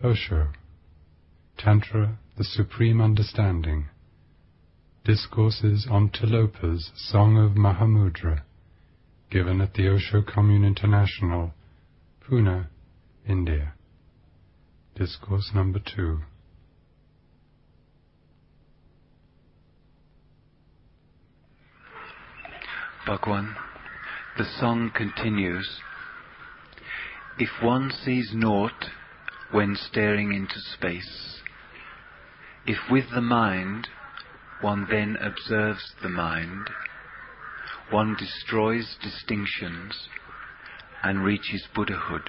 Osho, Tantra, the Supreme Understanding. Discourses on Tilopa's Song of Mahamudra, given at the Osho Commune International, Pune, India. Discourse number 2. Bhagwan, the song continues. If one sees naught when staring into space, if with the mind one then observes the mind, one destroys distinctions and reaches Buddhahood.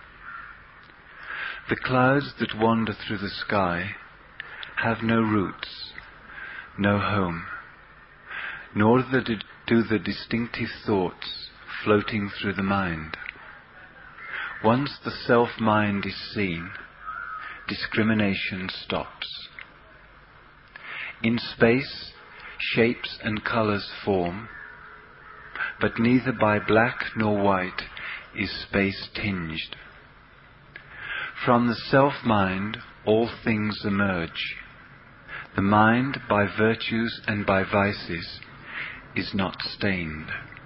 The clouds that wander through the sky have no roots, no home, nor do the distinctive thoughts floating through the mind. Once the self-mind is seen, discrimination stops. In space, shapes and colours form, but neither by black nor white is space tinged. From the self-mind all things emerge. The mind, by virtues and by vices, is not stained.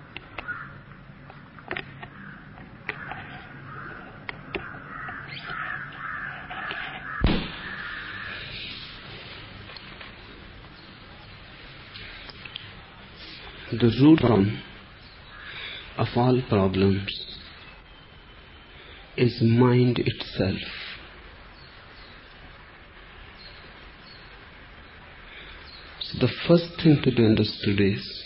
The root of all problems is mind itself. So the first thing to be understood is,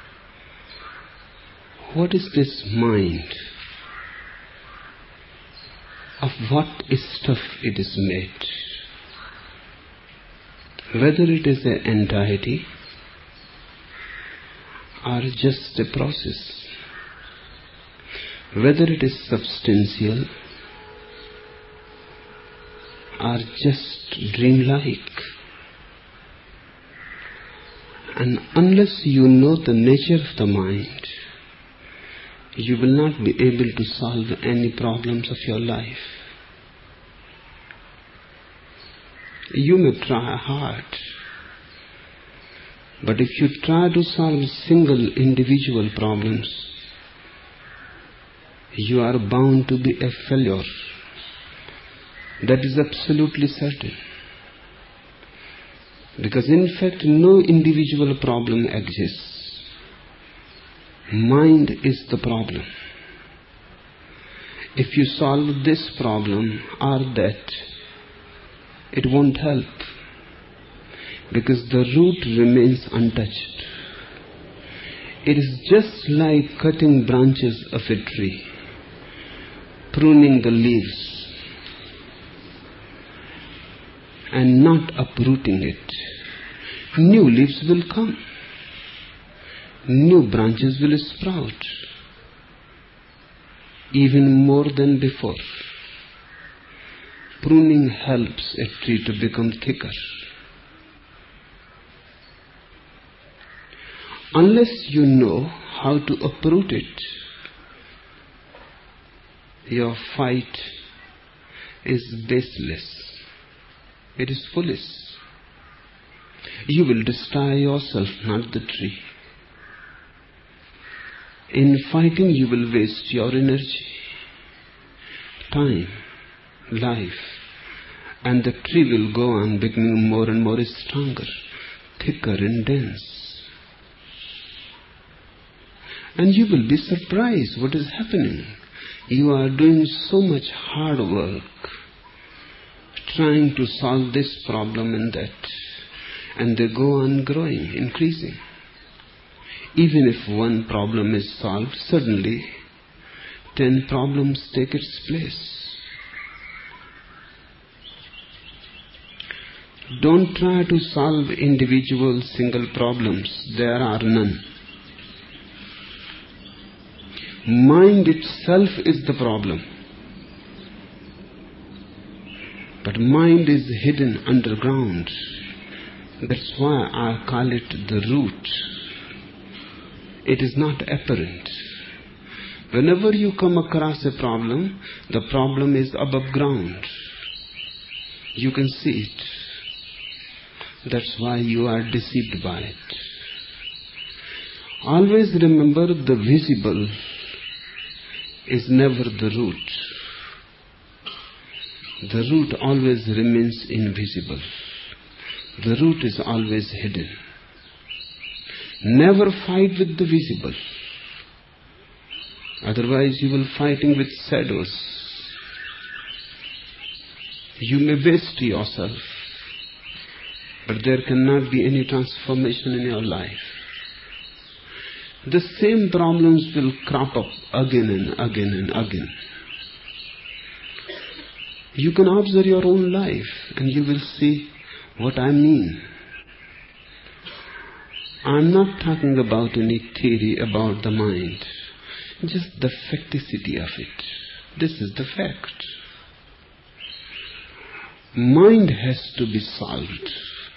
what is this mind? Of what stuff it is made? Whether it is an entity or just a process, whether it is substantial or just dreamlike. And unless you know the nature of the mind, you will not be able to solve any problems of your life. You may try hard, but if you try to solve single individual problems, you are bound to be a failure. That is absolutely certain. Because in fact, no individual problem exists. Mind is the problem. If you solve this problem or that, it won't help, because the root remains untouched. It is just like cutting branches of a tree, pruning the leaves, and not uprooting it. New leaves will come. New branches will sprout, even more than before. Pruning helps a tree to become thicker. Unless you know how to uproot it, your fight is baseless. It is foolish. You will destroy yourself, not the tree. In fighting, you will waste your energy, time, life, and the tree will go on becoming more and more stronger, thicker and dense. And you will be surprised what is happening. You are doing so much hard work, trying to solve this problem and that, and they go on growing, increasing. Even if one problem is solved, suddenly 10 problems take its place. Don't try to solve individual single problems. There are none. Mind itself is the problem. But mind is hidden underground. That's why I call it the root. It is not apparent. Whenever you come across a problem, the problem is above ground. You can see it. That's why you are deceived by it. Always remember, the visible is never the root. The root always remains invisible. The root is always hidden. Never fight with the visible. Otherwise you will fighting with shadows. You may waste yourself, but there cannot be any transformation in your life. The same problems will crop up again and again and again. You can observe your own life and you will see what I mean. I'm not talking about any theory about the mind, just the facticity of it. This is the fact. Mind has to be solved.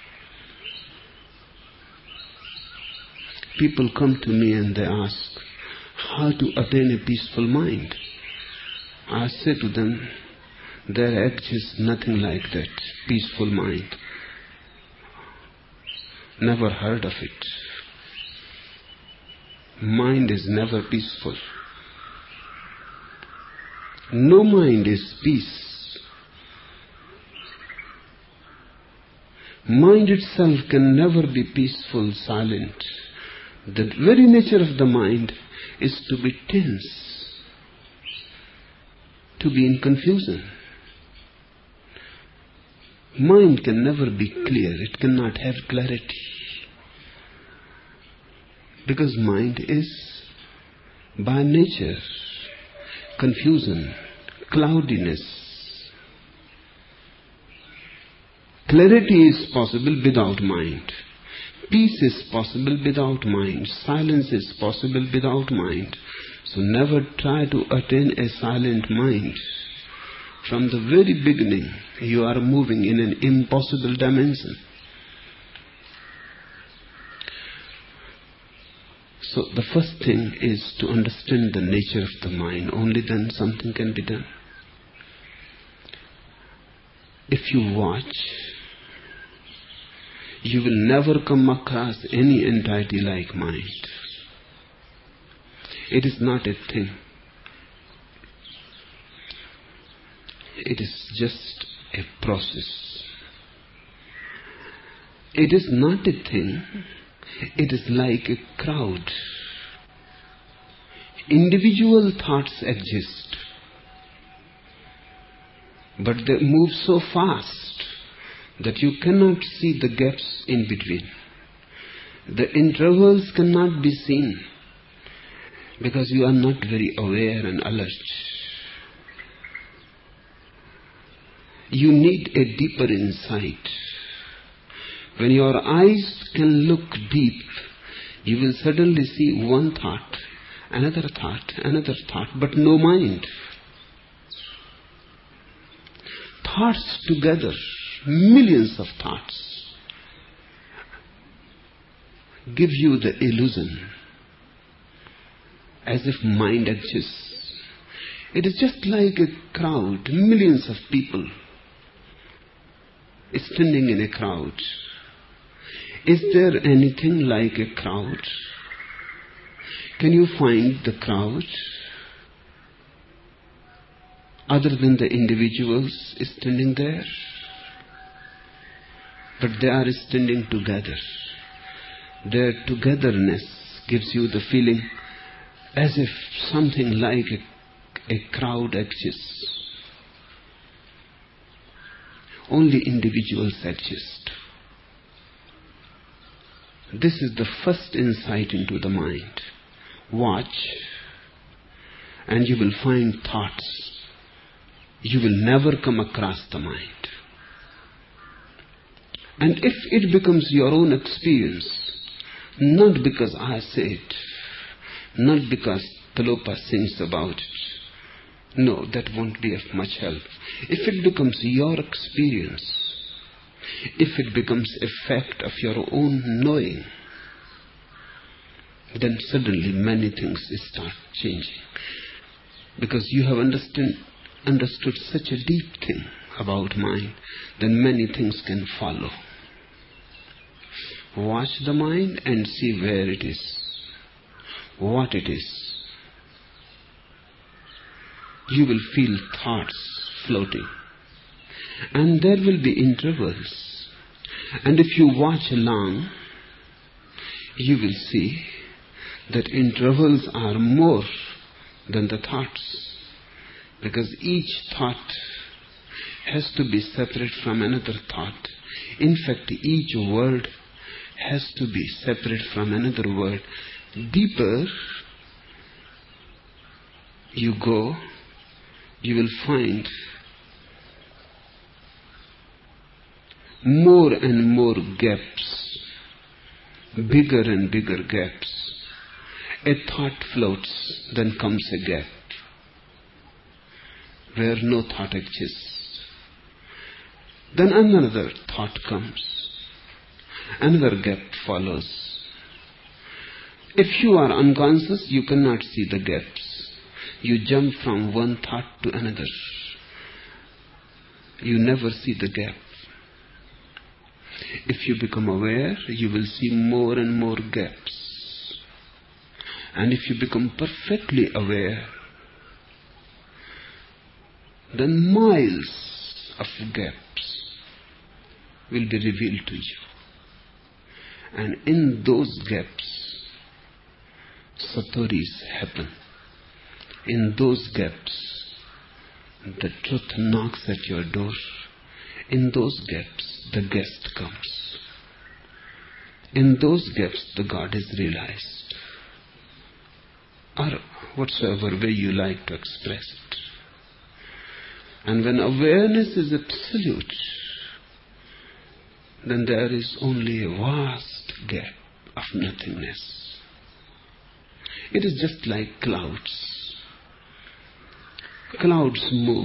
People come to me and they ask how to attain a peaceful mind. I say to them, there exists nothing like that, peaceful mind. Never heard of it. Mind is never peaceful. No mind is peace. Mind itself can never be peaceful, silent. The very nature of the mind is to be tense, to be in confusion. Mind can never be clear. It cannot have clarity. Because mind is, by nature, confusion, cloudiness. Clarity is possible without mind. Peace is possible without mind. Silence is possible without mind. So never try to attain a silent mind. From the very beginning, you are moving in an impossible dimension. So the first thing is to understand the nature of the mind. Only then something can be done. If you watch, you will never come across any entity like mind. It is not a thing. It is just a process. It is not a thing. It is like a crowd. Individual thoughts exist, but they move so fast that you cannot see the gaps in between. The intervals cannot be seen because you are not very aware and alert. You need a deeper insight. When your eyes can look deep, you will suddenly see one thought, another thought, but no mind. Thoughts together, millions of thoughts, give you the illusion as if mind exists. It is just like a crowd, millions of people standing in a crowd. Is there anything like a crowd? Can you find the crowd other than the individuals standing there? But they are standing together. Their togetherness gives you the feeling as if something like a crowd exists. Only individuals exist. This is the first insight into the mind. Watch, and you will find thoughts. You will never come across the mind. And if it becomes your own experience, not because I say it, not because Talopa sings about it, no, that won't be of much help. If it becomes your experience, if it becomes a fact of your own knowing, then suddenly many things start changing. Because you have understood such a deep thing, about mind, then many things can follow. Watch the mind and see where it is, what it is. You will feel thoughts floating, and there will be intervals. And if you watch long, you will see that intervals are more than the thoughts, because each thought has to be separate from another thought. In fact, each word has to be separate from another word. Deeper you go, you will find more and more gaps, bigger and bigger gaps. A thought floats, then comes a gap where no thought exists. Then another thought comes, another gap follows. If you are unconscious, you cannot see the gaps. You jump from one thought to another. You never see the gap. If you become aware, you will see more and more gaps. And if you become perfectly aware, then miles of gaps will be revealed to you. And in those gaps, satoris happen. In those gaps, the truth knocks at your door. In those gaps, the guest comes. In those gaps, the God is realized. Or whatsoever way you like to express it. And when awareness is absolute, then there is only a vast gap of nothingness. It is just like clouds. Clouds move.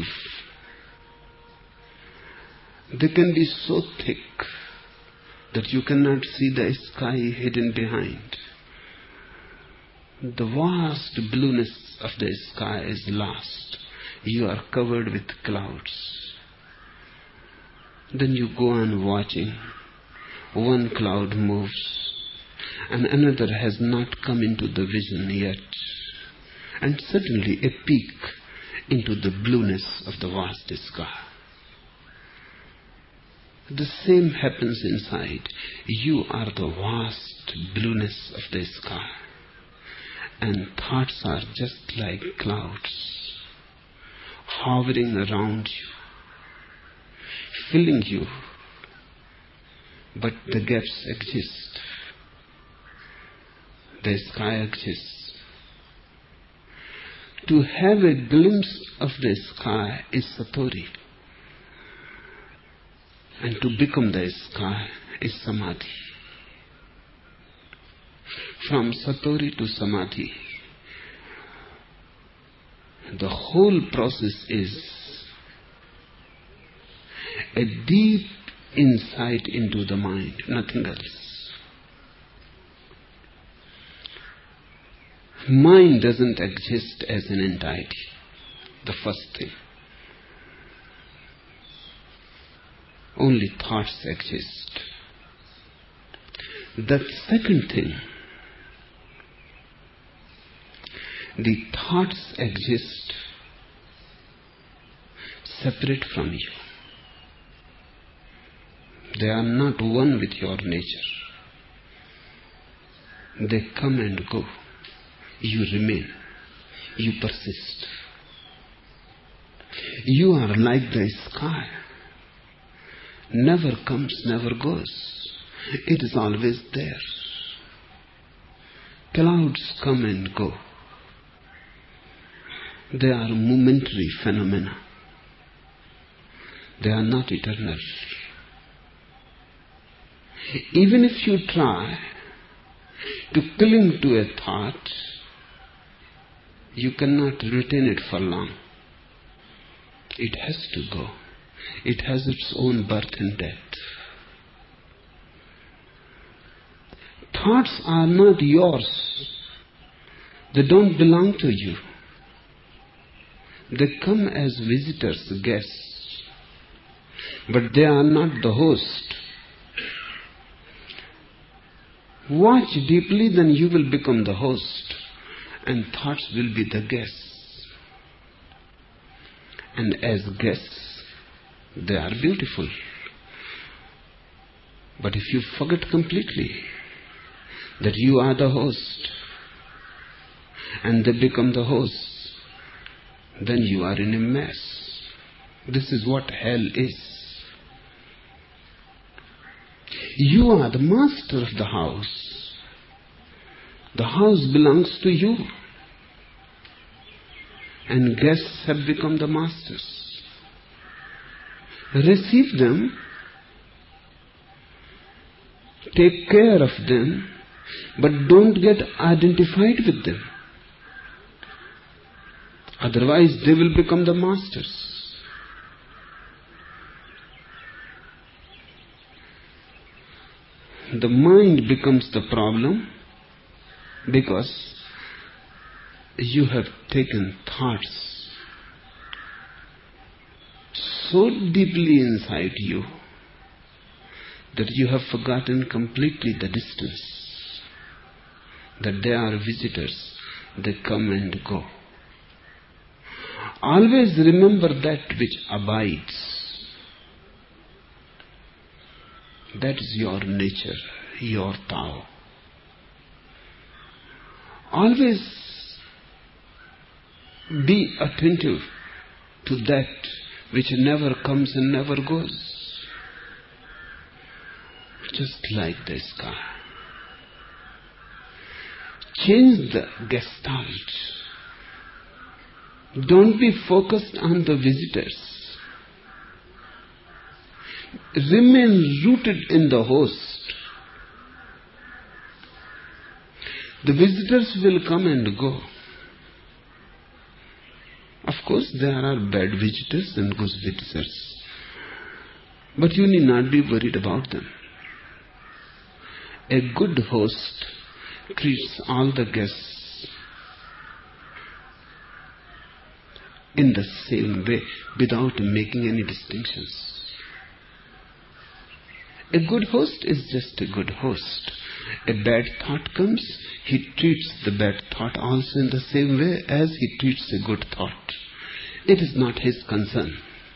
They can be so thick that you cannot see the sky hidden behind. The vast blueness of the sky is lost. You are covered with clouds. Then you go on watching. One cloud moves, and another has not come into the vision yet. And suddenly a peak into the blueness of the vast sky. The same happens inside. You are the vast blueness of the sky. And thoughts are just like clouds, hovering around you, filling you. But the gaps exist. The sky exists. To have a glimpse of the sky is satori. And to become the sky is samadhi. From satori to samadhi, the whole process is a deep insight into the mind, nothing else. Mind doesn't exist as an entity, the first thing. Only thoughts exist. That second thing, the thoughts exist separate from you. They are not one with your nature. They come and go. You remain. You persist. You are like the sky. Never comes, never goes. It is always there. Clouds come and go. They are momentary phenomena. They are not eternal. Even if you try to cling to a thought, you cannot retain it for long. It has to go. It has its own birth and death. Thoughts are not yours. They don't belong to you. They come as visitors, guests, but they are not the host. Watch deeply, then you will become the host, and thoughts will be the guests. And as guests, they are beautiful. But if you forget completely that you are the host, and they become the hosts, then you are in a mess. This is what hell is. You are the master of the house. The house belongs to you. And guests have become the masters. Receive them. Take care of them. But don't get identified with them. Otherwise they will become the masters. The mind becomes the problem because you have taken thoughts so deeply inside you that you have forgotten completely the distance, that they are visitors, they come and go. Always remember that which abides. That is your nature, your Tao. Always be attentive to that which never comes and never goes. Just like the sky. Change the gestalt. Don't be focused on the visitors. Remain rooted in the host. The visitors will come and go. Of course, there are bad visitors and good visitors. But you need not be worried about them. A good host treats all the guests in the same way without making any distinctions. A good host is just a good host. A bad thought comes, he treats the bad thought also in the same way as he treats a good thought. It is not his concern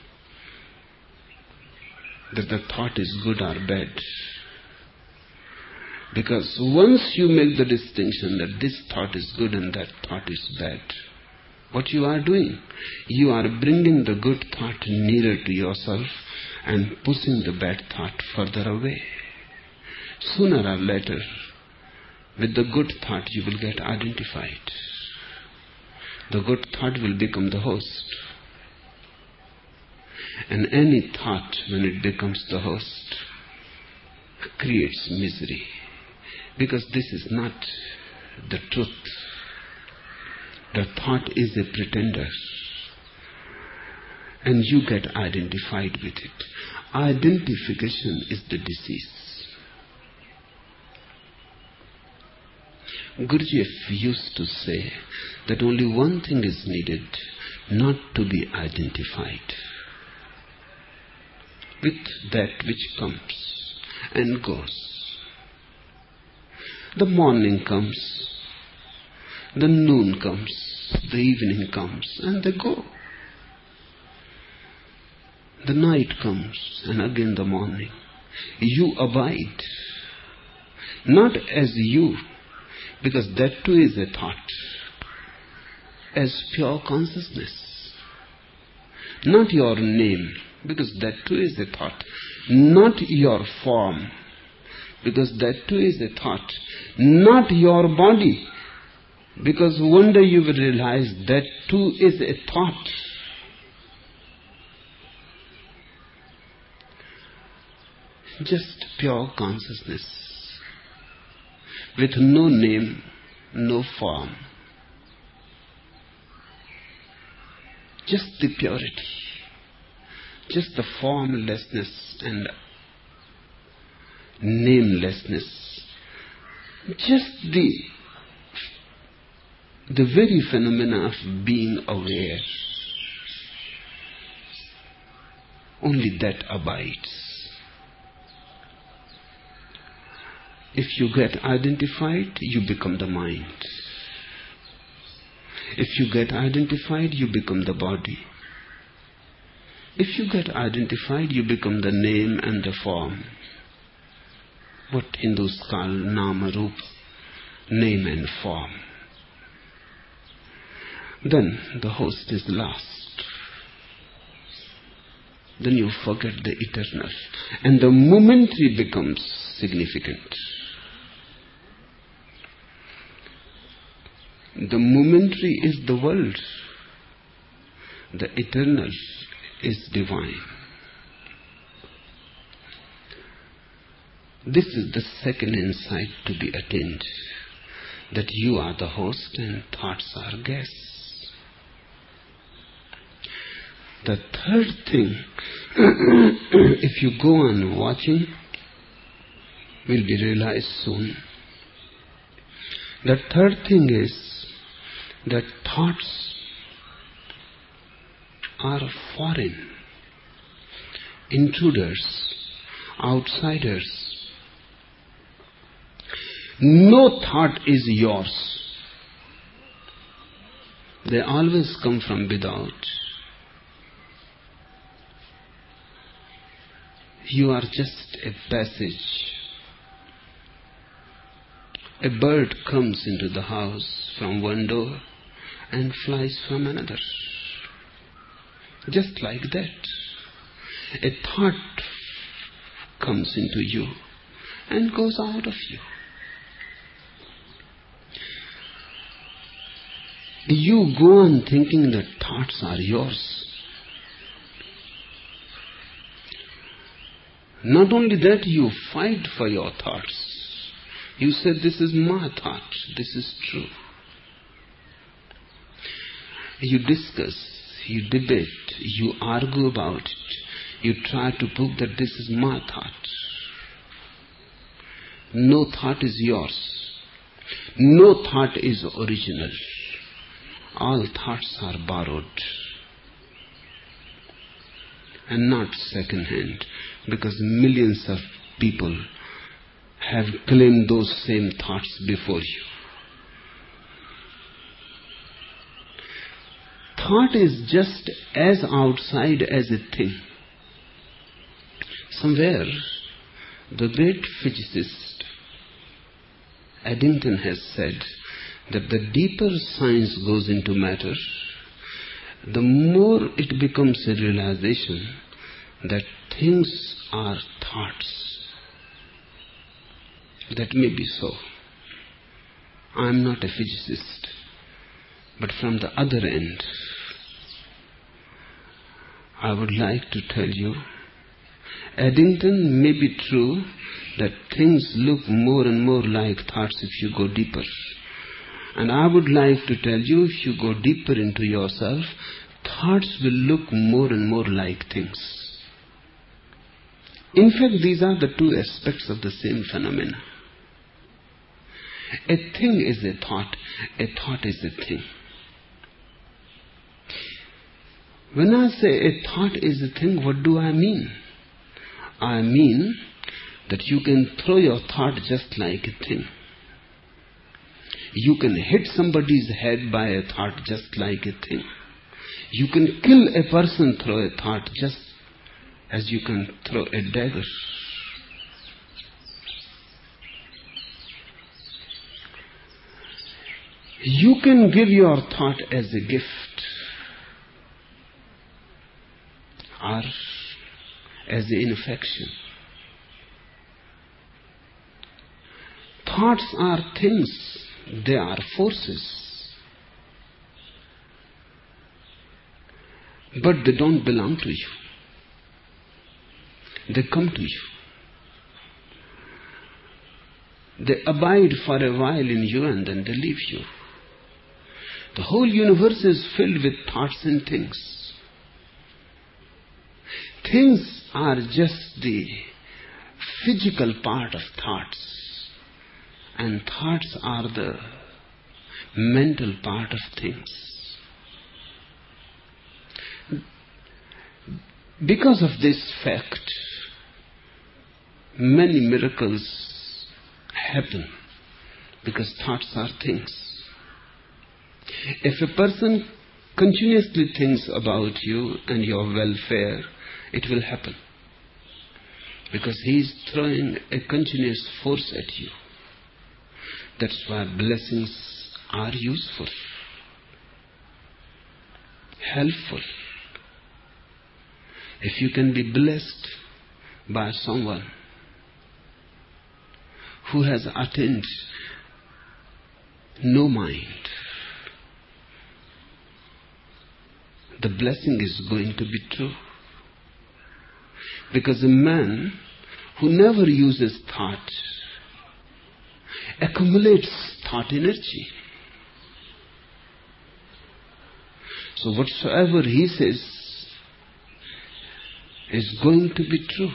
that the thought is good or bad. Because once you make the distinction that this thought is good and that thought is bad, what you are doing? You are bringing the good thought nearer to yourself and pushing the bad thought further away. Sooner or later, with the good thought you will get identified. The good thought will become the host. And any thought, when it becomes the host, creates misery. Because this is not the truth. The thought is a pretender. And you get identified with it. Identification is the disease. Gurdjieff used to say that only one thing is needed, not to be identified with that which comes and goes. The morning comes, the noon comes, the evening comes, and they go. The night comes, and again the morning. You abide, not as you, because that too is a thought, as pure consciousness. Not your name, because that too is a thought. Not your form, because that too is a thought. Not your body, because one day you will realize that too is a thought. Just pure consciousness, with no name, no form. Just the purity, just the formlessness and namelessness, just the very phenomena of being aware. only that abides. If you get identified, you become the mind. If you get identified, you become the body. If you get identified, you become the name and the form. What Hindus call nama rupa, name and form. Then the host is lost. Then you forget the eternal. And the momentary becomes significant. The momentary is the world. The eternal is divine. This is the second insight to be attained, that you are the host and thoughts are guests. The third thing, if you go on watching, will be realized soon. The third thing is that thoughts are foreign, intruders, outsiders. No thought is yours. They always come from without. You are just a passage. A bird comes into the house from one door and flies from another. Just like that. A thought comes into you and goes out of you. You go on thinking that thoughts are yours. Not only that, you fight for your thoughts. You said, this is my thought, this is true. You discuss, you debate, you argue about it. You try to prove that this is my thought. No thought is yours. No thought is original. All thoughts are borrowed. And not second hand, because millions of people have claimed those same thoughts before you. Thought is just as outside as a thing. Somewhere, the great physicist Eddington has said that the deeper science goes into matter, the more it becomes a realization that things are thoughts. That may be so. I am not a physicist, but from the other end, I would like to tell you, Eddington may be true that things look more and more like thoughts if you go deeper. And I would like to tell you, if you go deeper into yourself, thoughts will look more and more like things. In fact, these are the two aspects of the same phenomena. A thing is a thought is a thing. When I say a thought is a thing, what do I mean? I mean that you can throw your thought just like a thing. You can hit somebody's head by a thought just like a thing. You can kill a person through a thought just as you can throw a dagger. You can give your thought as a gift or as an infection. Thoughts are things, they are forces, but they don't belong to you. They come to you. They abide for a while in you and then they leave you. The whole universe is filled with thoughts and things. Things are just the physical part of thoughts, and thoughts are the mental part of things. Because of this fact, many miracles happen, because thoughts are things. If a person continuously thinks about you and your welfare, it will happen, because he is throwing a continuous force at you. That's why blessings are useful, helpful. If you can be blessed by someone who has attained no mind, the blessing is going to be true. Because a man who never uses thought accumulates thought energy. So whatsoever he says is going to be true.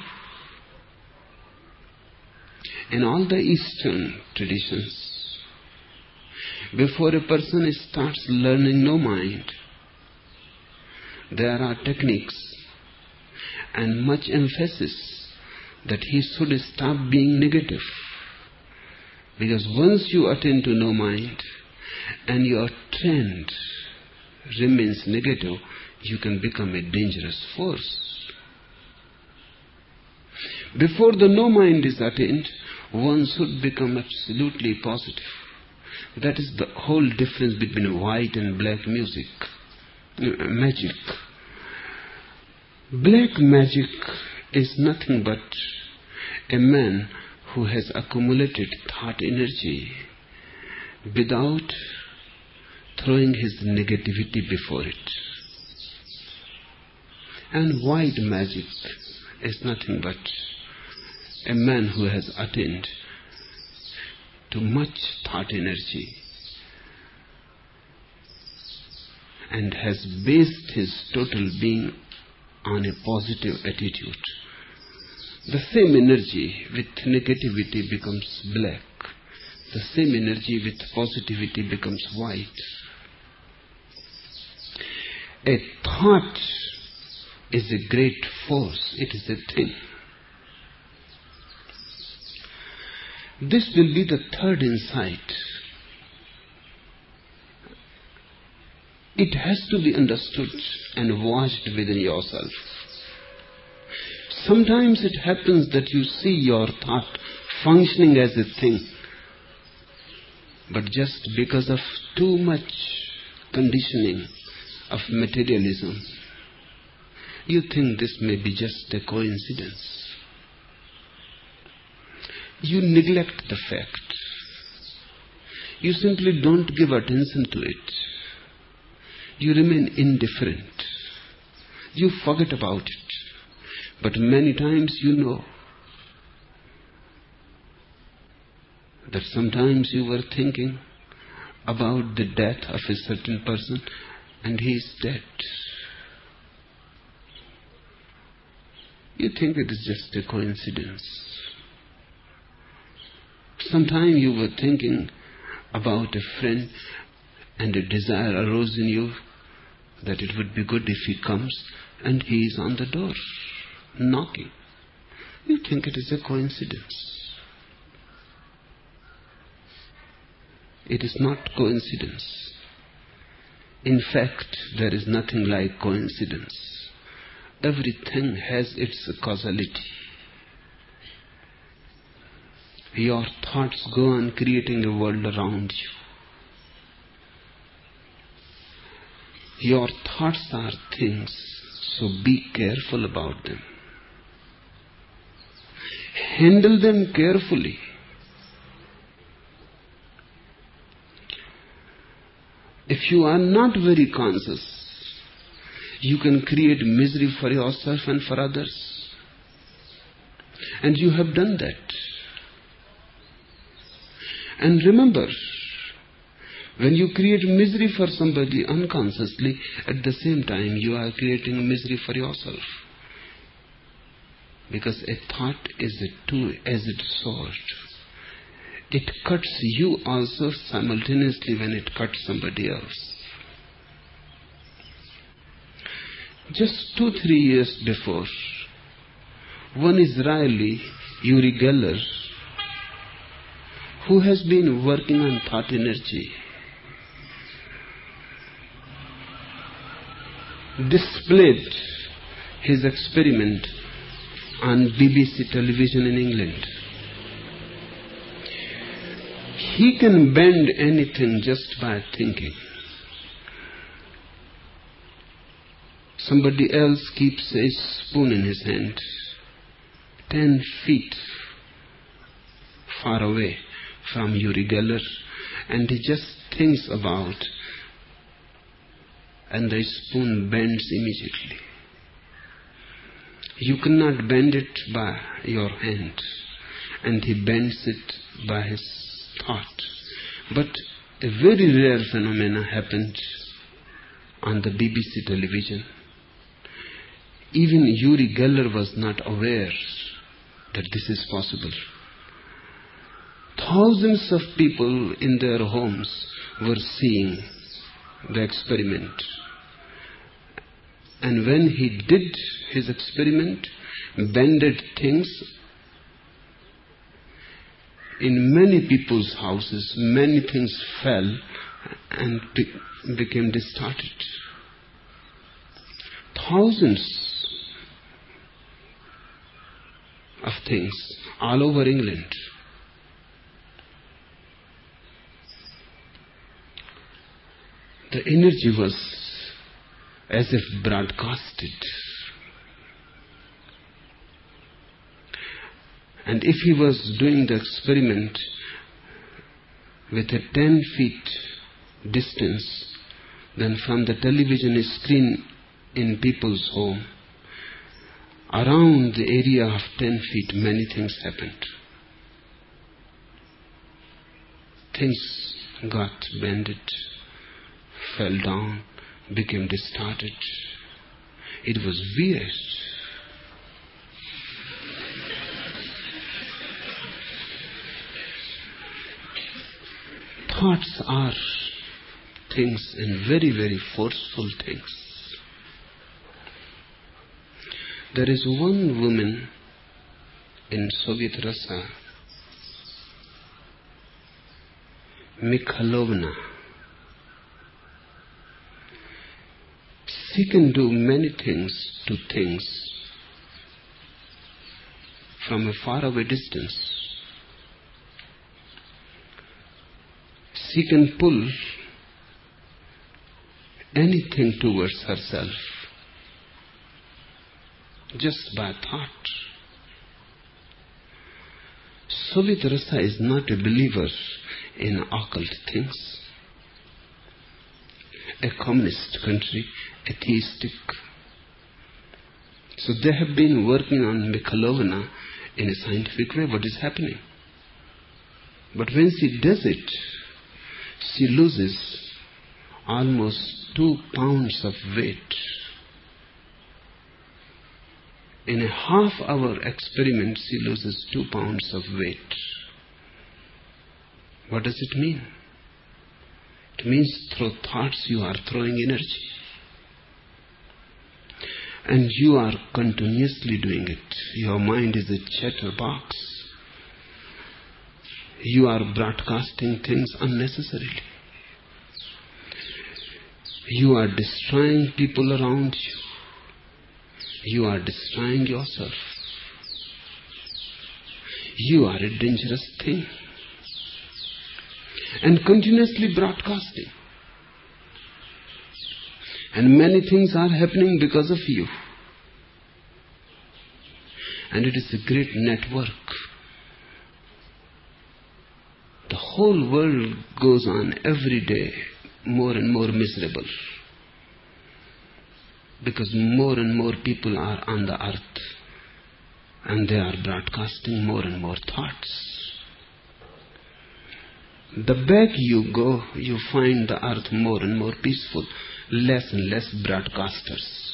In all the Eastern traditions, before a person starts learning no mind, there are techniques and much emphasis that he should stop being negative. Because once you attain to no mind and your trend remains negative, you can become a dangerous force. Before the no mind is attained, one should become absolutely positive. That is the whole difference between white and black magic. Black magic is nothing but a man who has accumulated thought energy without throwing his negativity before it. And white magic is nothing but a man who has attained to much thought energy and has based his total being on a positive attitude. The same energy with negativity becomes black. The same energy with positivity becomes white. A thought is a great force. It is a thing. This will be the third insight. It has to be understood and watched within yourself. Sometimes it happens that you see your thought functioning as a thing, but just because of too much conditioning of materialism, you think this may be just a coincidence. You neglect the fact. You simply don't give attention to it. You remain indifferent. You forget about it. But many times you know that sometimes you were thinking about the death of a certain person and he is dead. You think it is just a coincidence. Sometime you were thinking about a friend and a desire arose in you that it would be good if he comes and he is on the door knocking. You think it is a coincidence. It is not coincidence. In fact, there is nothing like coincidence. Everything has its causality. Your thoughts go on creating a world around you. Your thoughts are things, so be careful about them. Handle them carefully. If you are not very conscious, you can create misery for yourself and for others. And you have done that. And remember, when you create misery for somebody unconsciously, at the same time you are creating misery for yourself. Because a thought is a two-edged sword. It cuts you also simultaneously when it cuts somebody else. Just 2-3 years before, one Israeli, Uri Geller, who has been working on thought energy, displayed his experiment on BBC television in England. He can bend anything just by thinking. Somebody else keeps a spoon in his hand, 10 feet far away from Uri Geller, and he just thinks about, and the spoon bends immediately. You cannot bend it by your hand, and he bends it by his thought. But a very rare phenomenon happened on the BBC television. Even Uri Geller was not aware that this is possible. Thousands of people in their homes were seeing the experiment. And when he did his experiment, bended things, in many people's houses, many things fell and became distorted. Thousands of things all over England. The energy was as if broadcasted. And if he was doing the experiment with a 10 feet distance, then from the television screen in people's home, around the area of 10 feet, many things happened. Things got bended, fell down, became distorted. It was weird. Thoughts are things, and very, very forceful things. There is one woman in Soviet Russia, Mikhailovna. She can do many things to things from a faraway distance. She can pull anything towards herself just by thought. Soviet Russia is not a believer in occult things. A communist country, atheistic. So they have been working on Mikhailovna in a scientific way, what is happening. But when she does it, she loses almost 2 pounds of weight. In a half-hour experiment, she loses 2 pounds of weight. What does it mean? It means through thoughts you are throwing energy. And you are continuously doing it. Your mind is a chatterbox. You are broadcasting things unnecessarily. You are destroying people around you. You are destroying yourself. You are a dangerous thing. And continuously broadcasting. And many things are happening because of you. And it is a great network. The whole world goes on every day more and more miserable. Because more and more people are on the earth. And they are broadcasting more and more thoughts. The back you go, you find the earth more and more peaceful. Less and less broadcasters.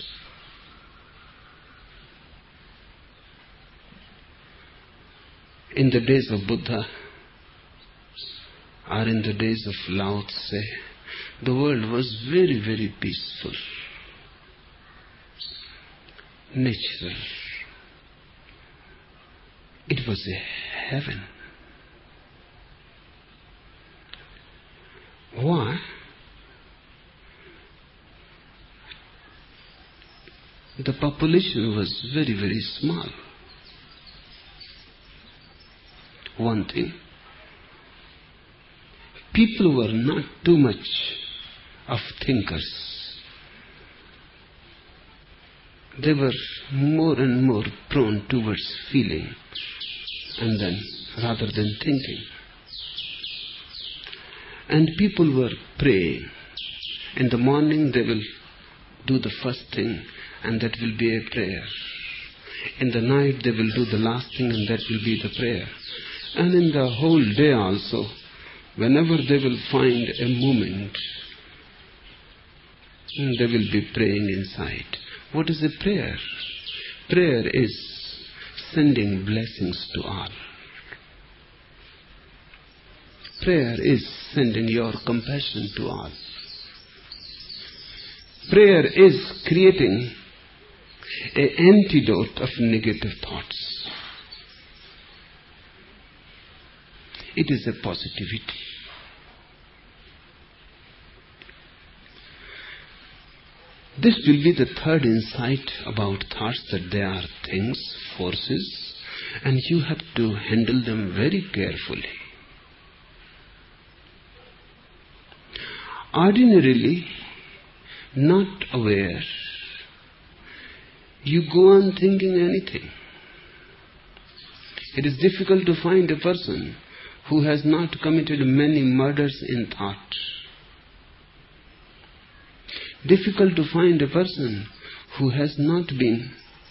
In the days of Buddha, or in the days of Lao Tse, the world was very, very peaceful. natural. It was a heaven. Why? The population was very, very small. One thing, people were not too much of thinkers. They were more and more prone towards feeling and then rather than thinking. And people were praying. In the morning they will do the first thing, and that will be a prayer. In the night they will do the last thing, and that will be the prayer. And in the whole day also, whenever they will find a moment, they will be praying inside. What is a prayer? Prayer is sending blessings to all. Prayer is sending your compassion to all. Prayer is creating an antidote of negative thoughts. It is a positivity. This will be the third insight about thoughts, that they are things, forces, and you have to handle them very carefully. Ordinarily, not aware, you go on thinking anything. It is difficult to find a person who has not committed many murders in thought. Difficult to find a person who has not been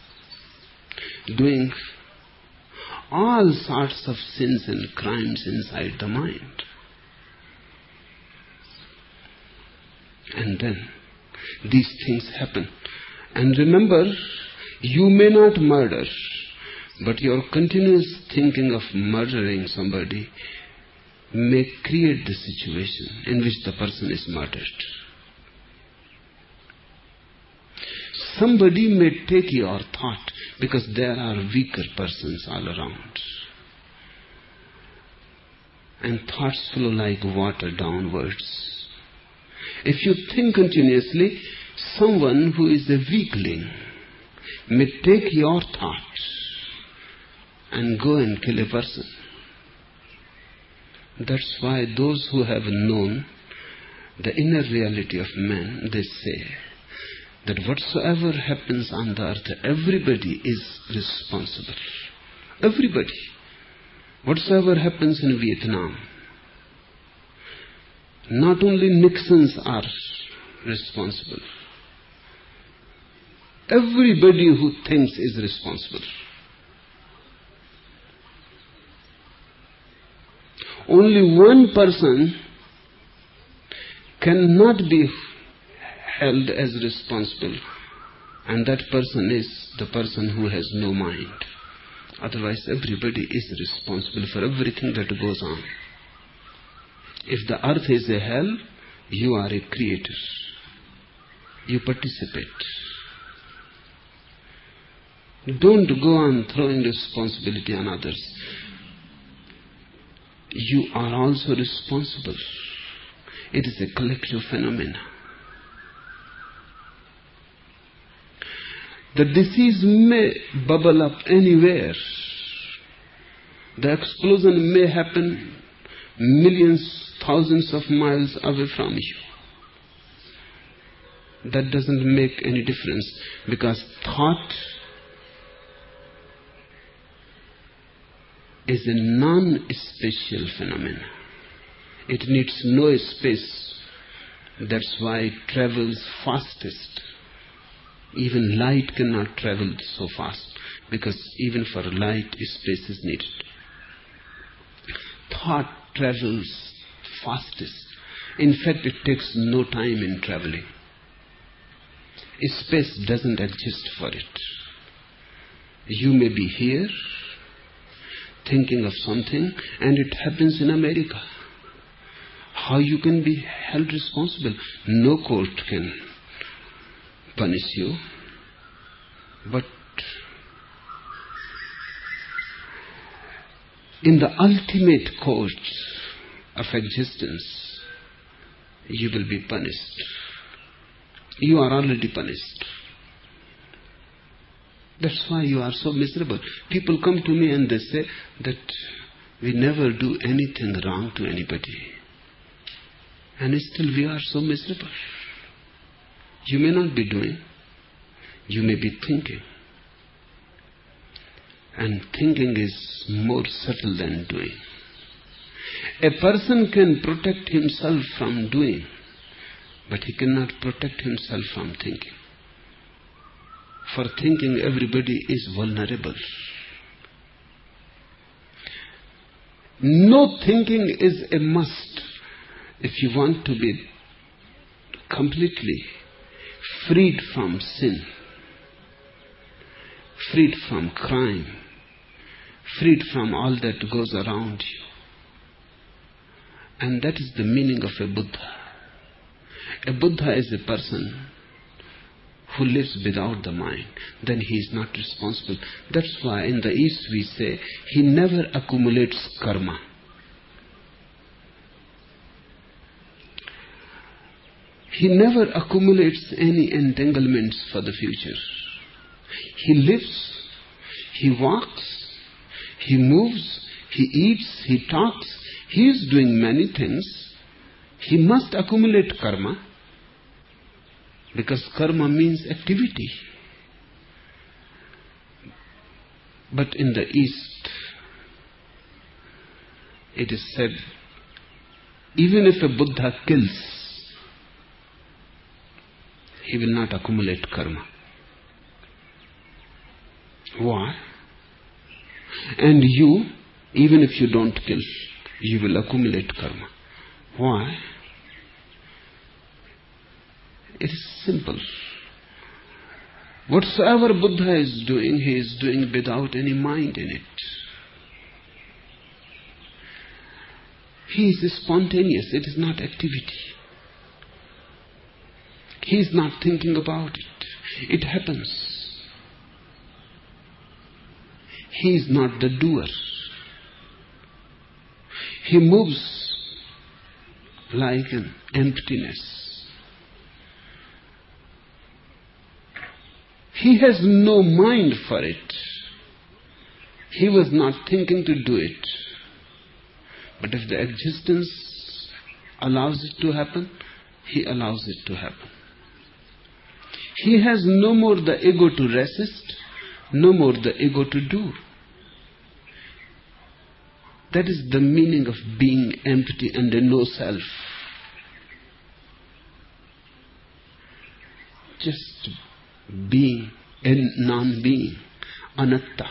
doing all sorts of sins and crimes inside the mind. And then these things happen. And remember, you may not murder, but your continuous thinking of murdering somebody may create the situation in which the person is murdered. Somebody may take your thought because there are weaker persons all around. And thoughts flow like water downwards. If you think continuously, someone who is a weakling may take your thoughts and go and kill a person. That's why those who have known the inner reality of man, they say that whatsoever happens on the earth, everybody is responsible. Everybody. Whatsoever happens in Vietnam, not only Nixons are responsible. Everybody who thinks is responsible. Only one person cannot be held as responsible, and that person is the person who has no mind. Otherwise, everybody is responsible for everything that goes on. If the earth is a hell, you are a creator. You participate. Don't go on throwing responsibility on others. You are also responsible. It is a collective phenomenon. The disease may bubble up anywhere. The explosion may happen millions, thousands of miles away from you. That doesn't make any difference, because thought is a non-spatial phenomenon. It needs no space. That's why it travels fastest. Even light cannot travel so fast, because even for light, space is needed. Thought travels fastest. In fact, it takes no time in traveling. Space doesn't exist for it. You may be here thinking of something, and it happens in America. How you can be held responsible? No court can punish you. But in the ultimate course of existence, you will be punished. You are already punished. That's why you are so miserable. People come to me and they say that we never do anything wrong to anybody. And still we are so miserable. You may not be doing, you may be thinking. And thinking is more subtle than doing. A person can protect himself from doing, but he cannot protect himself from thinking. For thinking, everybody is vulnerable. No thinking is a must if you want to be completely freed from sin, freed from crime, freed from all that goes around you. And that is the meaning of a Buddha. A Buddha is a person who lives without the mind. Then he is not responsible. That's why in the East we say he never accumulates karma. He never accumulates any entanglements for the future. He lives, he walks, he moves, he eats, he talks, he is doing many things. He must accumulate karma, because karma means activity. But in the East, it is said, even if a Buddha kills, he will not accumulate karma. Why? And you, even if you don't kill, you will accumulate karma. Why? It is simple. Whatsoever Buddha is doing, he is doing without any mind in it. He is spontaneous. It is not activity. He is not thinking about it. It happens. He is not the doer. He moves like an emptiness. He has no mind for it. He was not thinking to do it. But if the existence allows it to happen, he allows it to happen. He has no more the ego to resist, no more the ego to do. That is the meaning of being empty and a no self. Just being a non-being, anatta.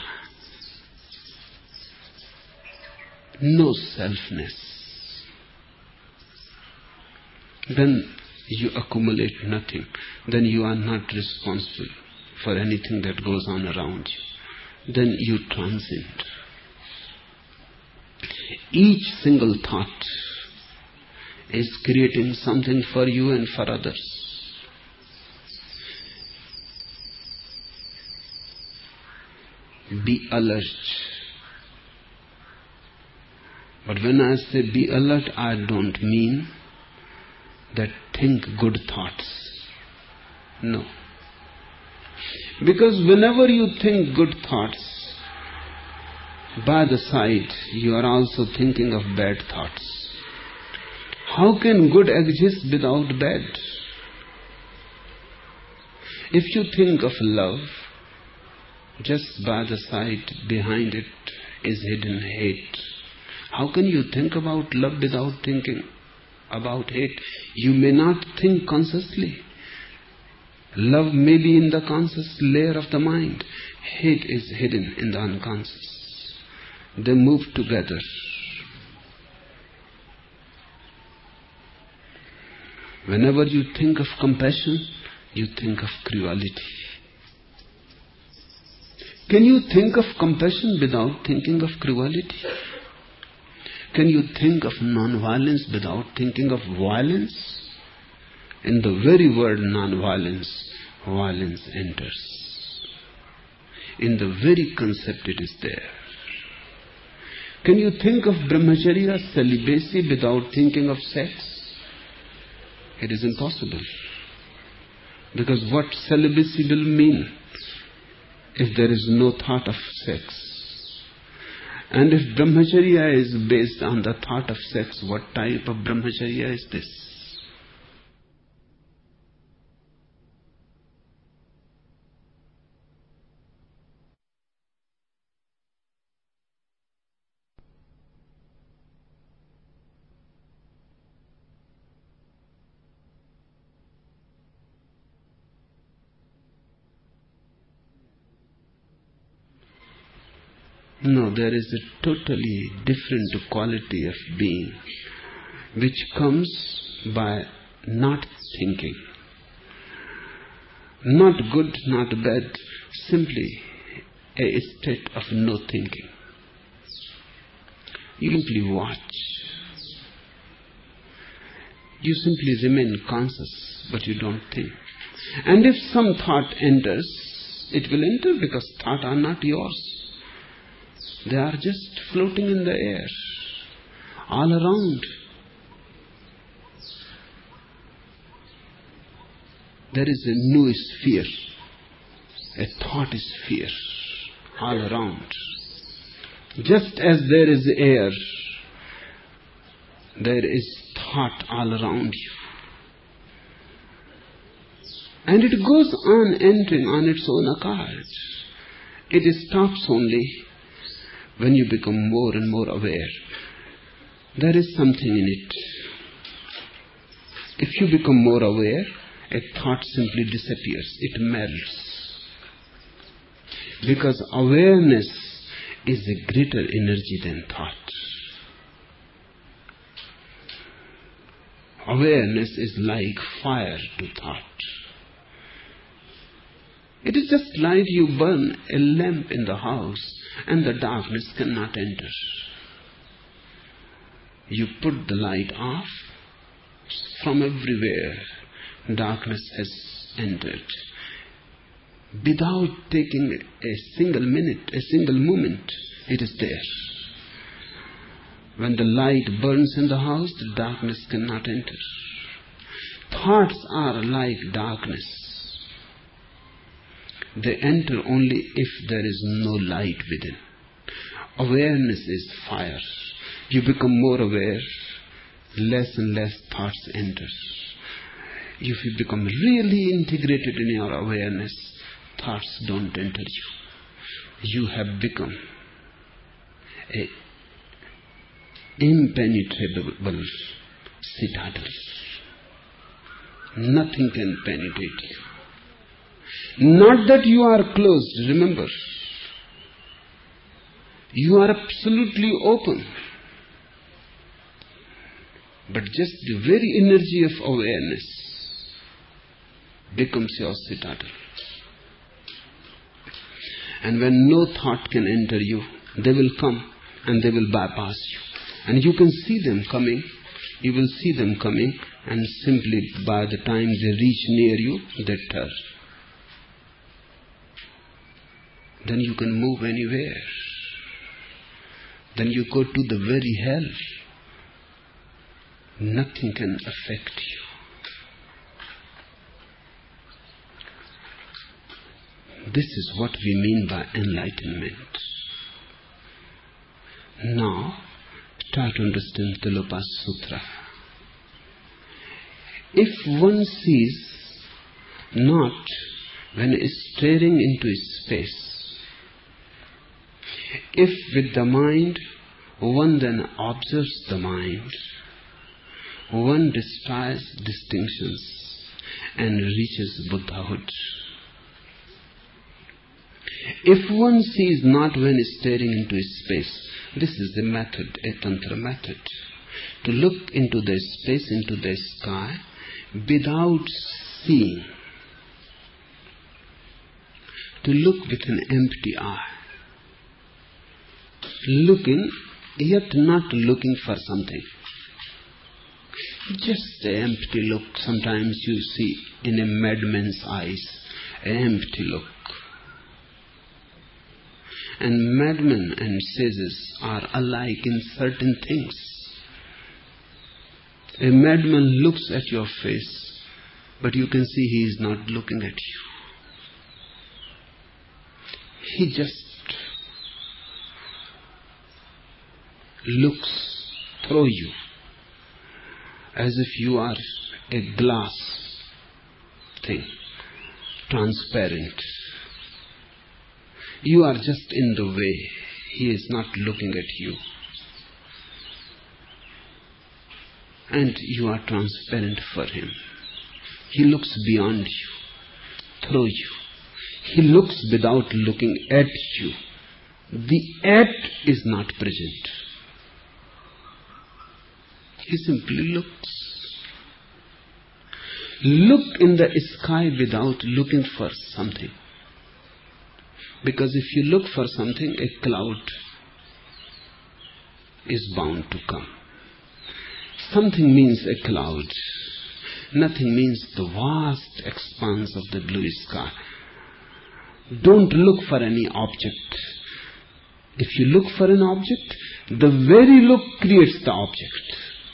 No selfness. Then you accumulate nothing. Then you are not responsible for anything that goes on around you. Then you transcend. Each single thought is creating something for you and for others. Be alert. But when I say be alert, I don't mean that think good thoughts. No. Because whenever you think good thoughts, by the side you are also thinking of bad thoughts. How can good exist without bad? If you think of love, just by the side behind it is hidden hate. How can you think about love without thinking about hate? You may not think consciously. Love may be in the conscious layer of the mind. Hate is hidden in the unconscious. They move together. Whenever you think of compassion, you think of cruelty. Can you think of compassion without thinking of cruelty? Can you think of non-violence without thinking of violence? In the very word non-violence, violence enters. In the very concept it is there. Can you think of brahmacharya, celibacy, without thinking of sex? It is impossible. Because what celibacy will mean if there is no thought of sex? And if brahmacharya is based on the thought of sex, what type of brahmacharya is this? No, there is a totally different quality of being which comes by not thinking. Not good, not bad, simply a state of no thinking. You simply watch. You simply remain conscious, but you don't think. And if some thought enters, it will enter because thoughts are not yours. They are just floating in the air, all around. There is a new sphere, a thought sphere, all around. Just as there is air, there is thought all around you. And it goes on entering on its own accord. It stops only when you become more and more aware. There is something in it. If you become more aware, a thought simply disappears. It melts. Because awareness is a greater energy than thought. Awareness is like fire to thought. It is just like you burn a lamp in the house and the darkness cannot enter. You put the light off, from everywhere darkness has entered. Without taking a single minute, a single moment, it is there. When the light burns in the house, the darkness cannot enter. Thoughts are like darkness. They enter only if there is no light within. Awareness is fire. You become more aware, less and less thoughts enter. If you become really integrated in your awareness, thoughts don't enter you. You have become an impenetrable citadel. Nothing can penetrate you. Not that you are closed, remember. You are absolutely open. But just the very energy of awareness becomes your citadel. And when no thought can enter you, they will come and they will bypass you. And you can see them coming. You will see them coming, and simply by the time they reach near you, they turn. Then you can move anywhere. Then you go to the very hell. Nothing can affect you. This is what we mean by enlightenment. Now, try to understand Tilopa Sutra. If one sees not when staring into space, if with the mind one then observes the mind, one destroys distinctions and reaches Buddhahood. If one sees not when staring into space, this is the method, a tantra method, to look into the space, into the sky, without seeing, to look with an empty eye, looking yet not looking for something, just an empty look. Sometimes you see in a madman's eyes an empty look. And madmen and sages are alike in certain things. A madman looks at your face, but you can see he is not looking at you. He just looks through you as if you are a glass thing, transparent. You are just in the way. He is not looking at you. And you are transparent for him. He looks beyond you, through you. He looks without looking at you. The at is not present. He simply looks. Look in the sky without looking for something. Because if you look for something, a cloud is bound to come. Something means a cloud. Nothing means the vast expanse of the blue sky. Don't look for any object. If you look for an object, the very look creates the object.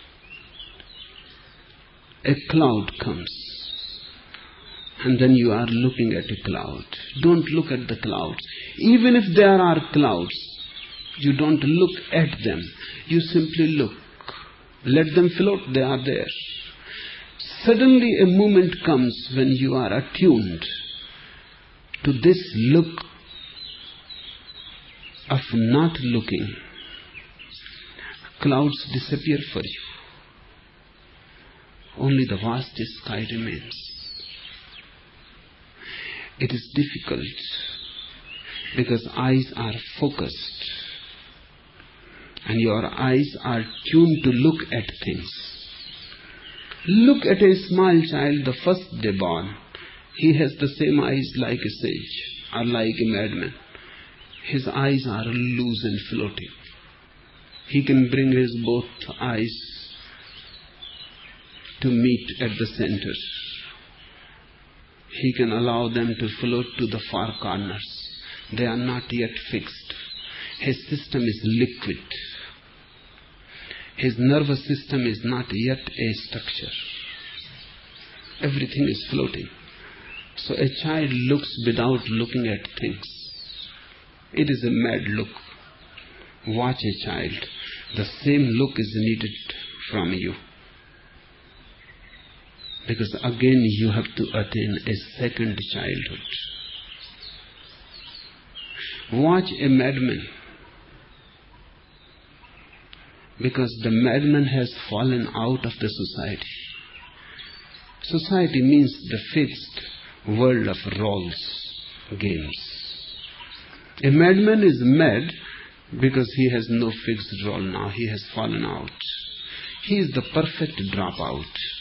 A cloud comes, and then you are looking at a cloud. Don't look at the clouds. Even if there are clouds, you don't look at them. You simply look. Let them float, they are there. Suddenly a moment comes when you are attuned to this look of not looking. Clouds disappear for you. Only the vast sky remains. It is difficult because eyes are focused and your eyes are tuned to look at things. Look at a small child, the first day born. He has the same eyes like a sage or like a madman. His eyes are loose and floating. He can bring his both eyes to meet at the center. He can allow them to float to the far corners. They are not yet fixed. His system is liquid. His nervous system is not yet a structure. Everything is floating. So a child looks without looking at things. It is a mad look. Watch a child. The same look is needed from you. Because again you have to attain a second childhood. Watch a madman. Because the madman has fallen out of the society. Society means the fixed world of roles, games. A madman is mad because he has no fixed role now. He has fallen out. He is the perfect dropout.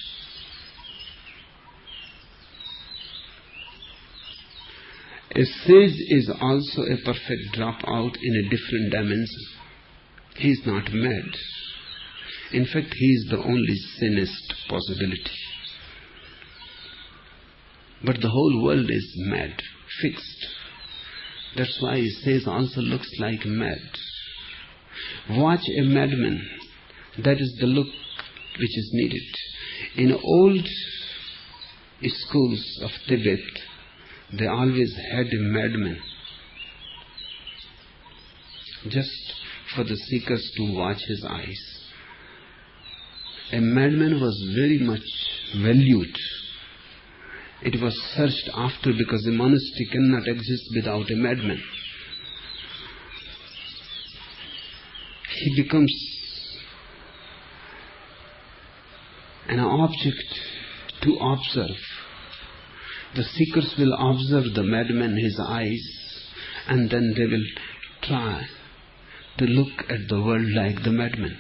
A sage is also a perfect dropout in a different dimension. He is not mad. In fact, he is the only sanest possibility. But the whole world is mad, fixed. That's why a sage also looks like mad. Watch a madman. That is the look which is needed. In old schools of Tibet, they always had a madman, just for the seekers to watch his eyes. A madman was very much valued. It was searched after because a monastery cannot exist without a madman. He becomes an object to observe. The seekers will observe the madman, his eyes, and then they will try to look at the world like the madman.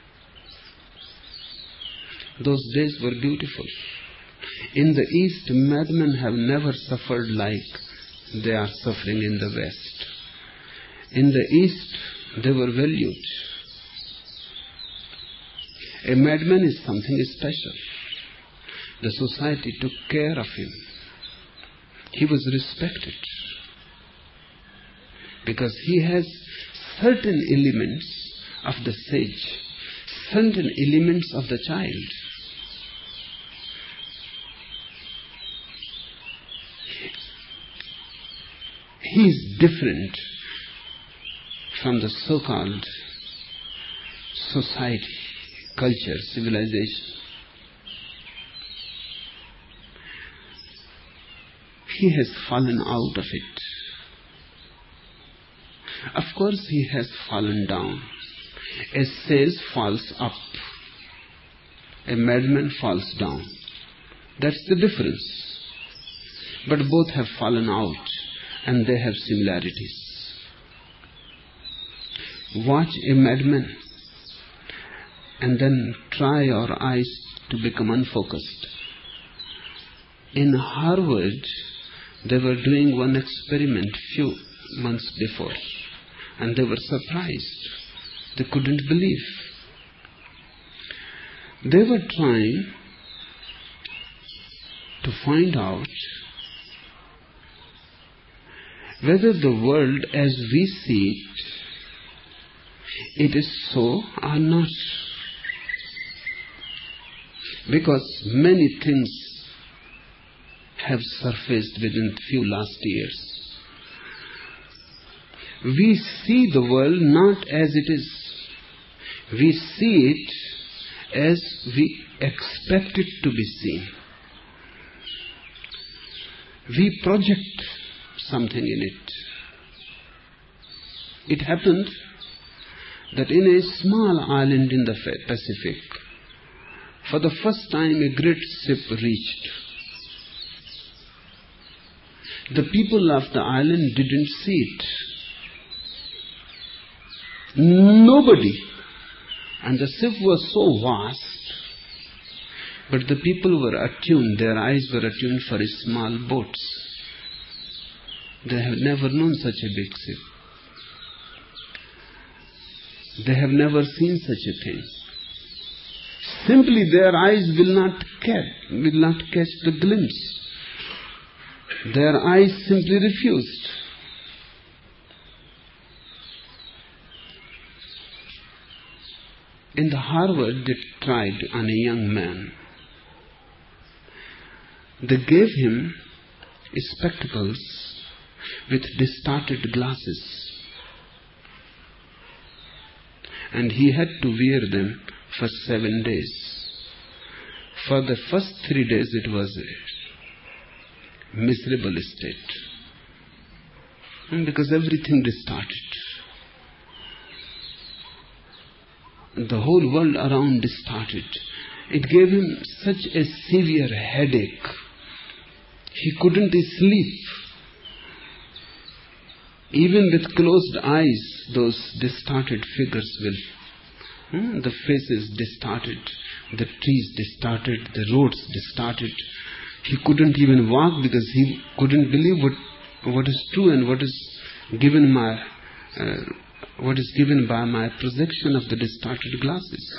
Those days were beautiful. In the East, madmen have never suffered like they are suffering in the West. In the East, they were valued. A madman is something special. The society took care of him. He was respected. because he has certain elements of the sage, certain elements of the child. He is different from the so-called society, culture, civilization. He has fallen out of it. Of course, he has fallen down. A sage falls up. A madman falls down. That's the difference. But both have fallen out, and they have similarities. Watch a madman and then try your eyes to become unfocused. In Harvard, they were doing one experiment few months before, and they were surprised. They couldn't believe. They were trying to find out whether the world as we see it is so or not. Because many things have surfaced within few last years. We see the world not as it is. We see it as we expect it to be seen. We project something in it. It happened that in a small island in the Pacific, for the first time a great ship reached. The people of the island didn't see it. Nobody. And the ship was so vast, but the people were attuned, their eyes were attuned for small boats. They have never known such a big ship. They have never seen such a thing. Simply their eyes will not catch the glimpse. Their eyes simply refused. In the Harvard, they tried on a young man. They gave him spectacles with distorted glasses, and he had to wear them for 7 days. For the first 3 days it was a miserable state, because everything distorted. The whole world around distorted. It gave him such a severe headache. He couldn't sleep. Even with closed eyes, those distorted figures will. The faces distorted, the trees distorted, the roads distorted. He couldn't even walk because he couldn't believe what is true and what is given by my projection of the distorted glasses.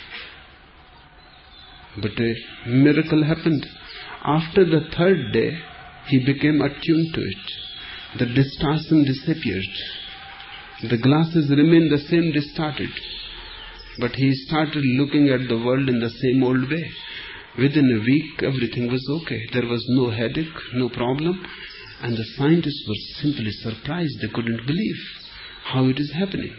But a miracle happened. After the 3rd day, he became attuned to it. The distortion disappeared. The glasses remained the same distorted. But he started looking at the world in the same old way. Within a week, everything was okay. There was no headache, no problem. And the scientists were simply surprised. They couldn't believe how it is happening.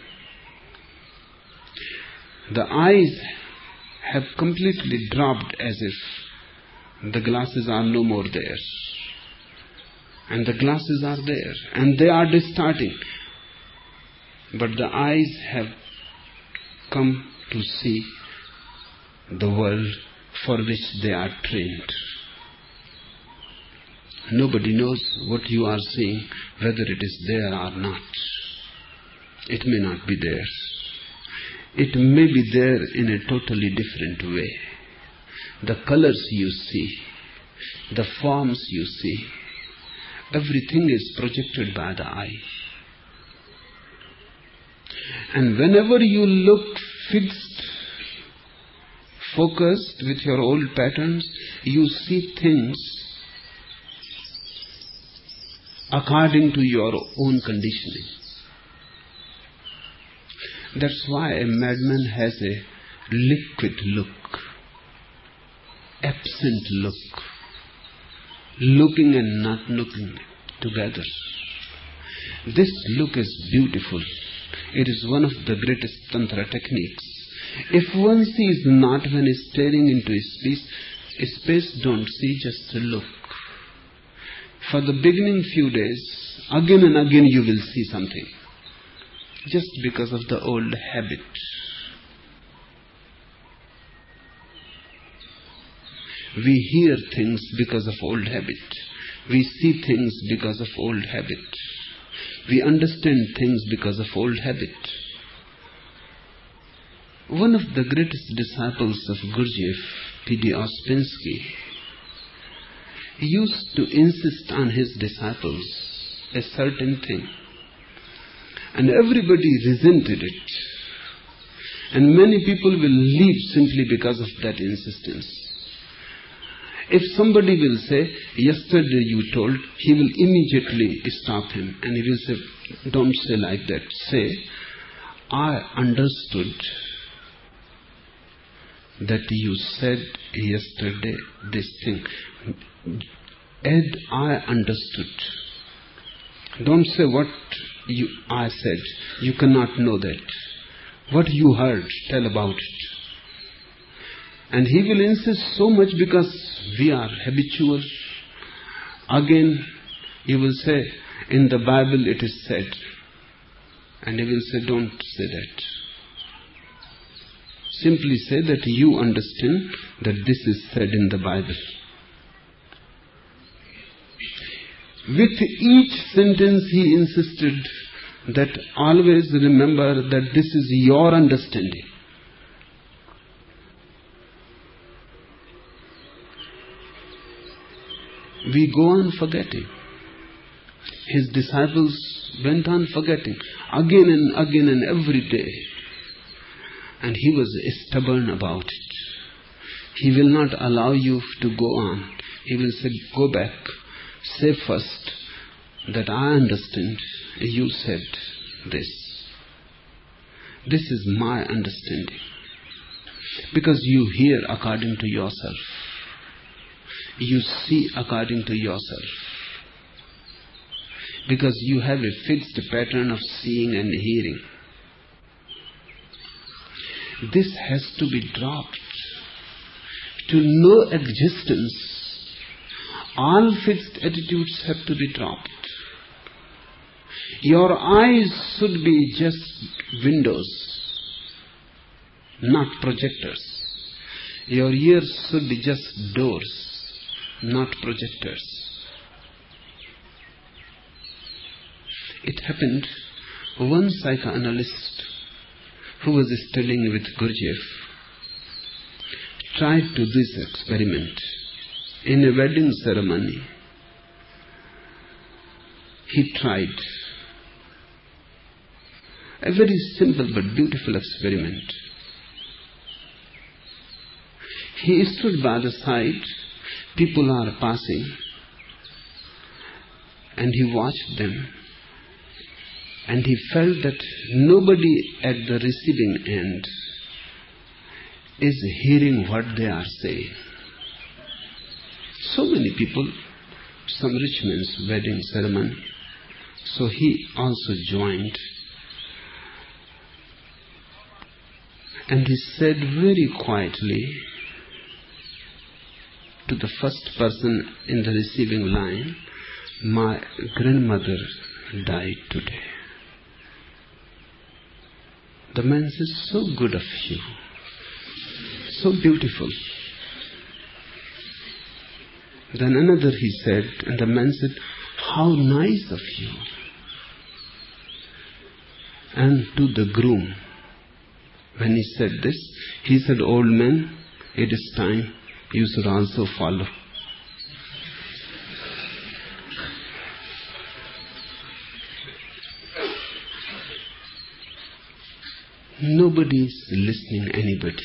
The eyes have completely dropped as if the glasses are no more there. And the glasses are there. And they are distorting. But the eyes have come to see the world for which they are trained. Nobody knows what you are seeing, whether it is there or not. It may not be there. It may be there in a totally different way. The colors you see, the forms you see, everything is projected by the eye. And whenever you look fixed, focused with your old patterns, you see things according to your own conditioning. That's why a madman has a liquid look, absent look, looking and not looking together. This look is beautiful. It is one of the greatest tantra techniques. If one sees not when staring into space, don't see, just look. For the beginning few days, again and again you will see something. Just because of the old habit. We hear things because of old habit. We see things because of old habit. We understand things because of old habit. One of the greatest disciples of Gurdjieff, P.D. Ouspensky, used to insist on his disciples a certain thing. And everybody resented it. And many people will leave simply because of that insistence. If somebody will say, yesterday you told, he will immediately stop him. And he will say, don't say like that. Say, I understood that you said yesterday this thing. Add, I understood. Don't say what I said. You cannot know that. What you heard, tell about it. And he will insist so much because we are habitual. Again, he will say, in the Bible it is said. And he will say, don't say that. Simply say that you understand that this is said in the Bible. With each sentence he insisted that always remember that this is your understanding. We go on forgetting. His disciples went on forgetting again and again and every day. And he was stubborn about it. He will not allow you to go on. He will say, go back. Say first that I understand you said this. This is my understanding. Because you hear according to yourself. You see according to yourself. Because you have a fixed pattern of seeing and hearing. This has to be dropped. To know existence, all fixed attitudes have to be dropped. Your eyes should be just windows, not projectors. Your ears should be just doors, not projectors. It happened, one psychoanalyst who was studying with Gurdjieff tried to do this experiment in a wedding ceremony. He tried a very simple but beautiful experiment. He stood by the side, people are passing, and he watched them. And he felt that nobody at the receiving end is hearing what they are saying. So many people, some rich man's wedding ceremony. So he also joined. And he said very quietly to the first person in the receiving line, my grandmother died today. The man says, so good of you, so beautiful. Then another he said, and the man said, how nice of you. And to the groom, when he said this, he said, old man, it is time you should also follow. Nobody is listening anybody.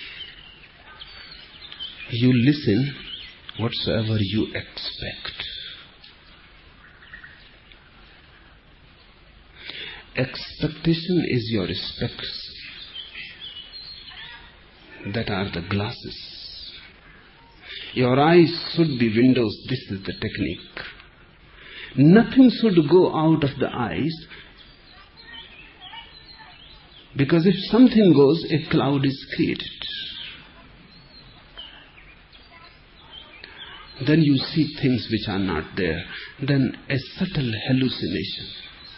You listen whatsoever you expect. expectation is your specs. That are the glasses. Your eyes should be windows. This is the technique. Nothing should go out of the eyes, because if something goes, a cloud is created. Then you see things which are not there. Then a subtle hallucination.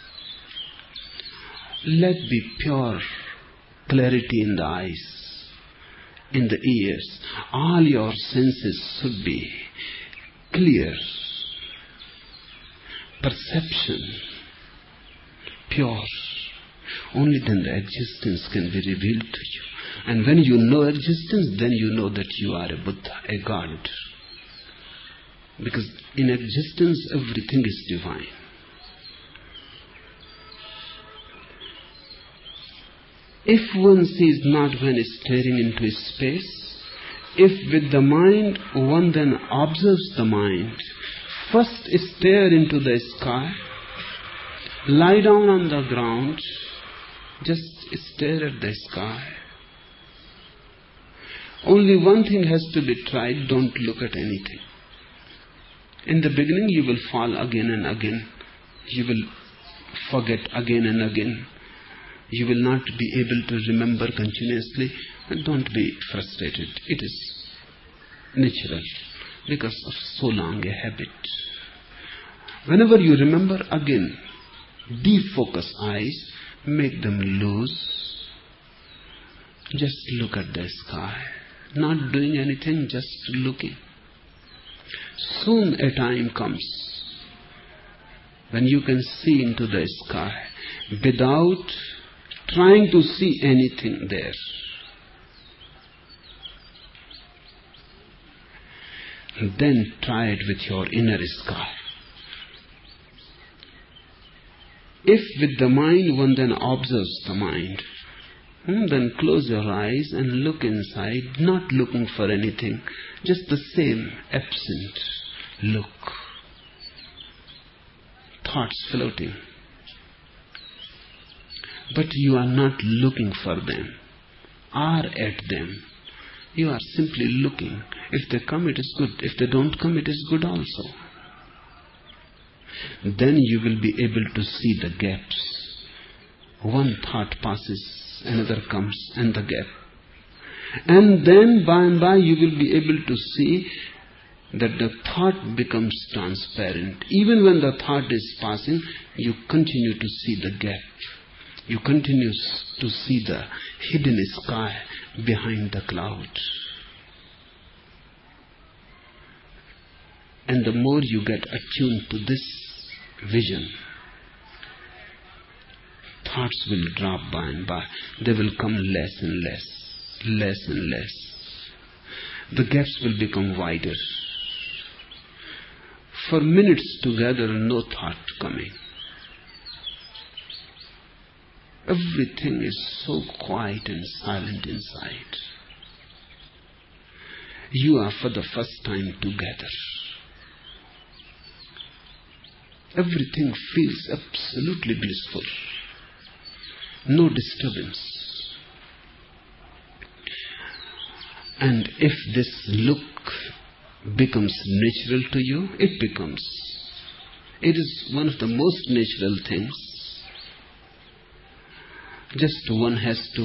Let be pure clarity in the eyes, in the ears. All your senses should be clear. Perception, pure. Only then the existence can be revealed to you. And when you know existence, then you know that you are a Buddha, a God. Because in existence, everything is divine. If one sees not when staring into space, if with the mind one then observes the mind, first stare into the sky, lie down on the ground, just stare at the sky. Only one thing has to be tried, don't look at anything. In the beginning you will fall again and again. You will forget again and again. You will not be able to remember continuously. And don't be frustrated. It is natural because of so long a habit. Whenever you remember again, defocus eyes, make them loose. Just look at the sky. Not doing anything, just looking. Soon a time comes when you can see into the sky without trying to see anything there. Then try it with your inner sky. If with the mind one then observes the mind, then close your eyes and look inside, not looking for anything, just the same absent look. Thoughts floating. But you are not looking for them, or at them. You are simply looking. If they come, it is good. If they don't come, it is good also. Then you will be able to see the gaps. One thought passes, another comes, and the gap. And then by and by you will be able to see that the thought becomes transparent. Even when the thought is passing, you continue to see the gap. You continue to see the hidden sky behind the cloud. And the more you get attuned to this vision, thoughts will drop by and by. They will come less and less, less and less. The gaps will become wider. For minutes together, no thought coming. Everything is so quiet and silent inside. You are for the first time together. Everything feels absolutely blissful. No disturbance. And if this look becomes natural to you, it becomes. It is one of the most natural things. Just one has to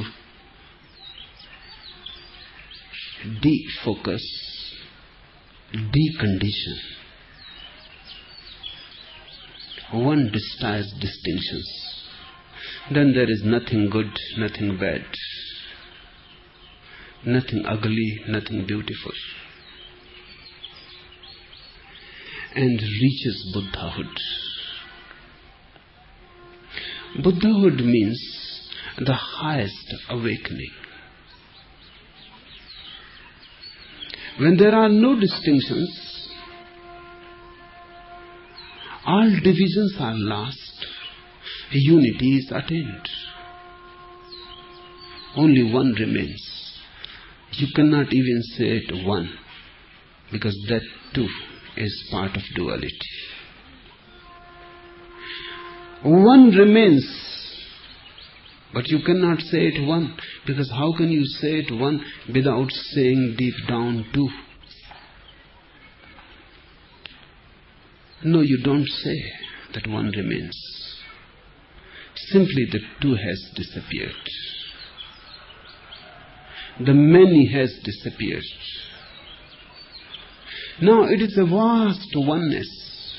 defocus, decondition. One destroys distinctions. Then there is nothing good, nothing bad, nothing ugly, nothing beautiful. And reaches Buddhahood. Buddhahood means the highest awakening. When there are no distinctions, all divisions are lost, unity is attained. Only one remains. You cannot even say it one, because that too is part of duality. One remains But you cannot say it one, because how can you say it one without saying deep down two? No, you don't say that one remains. Simply the two has disappeared. The many has disappeared. Now it is a vast oneness.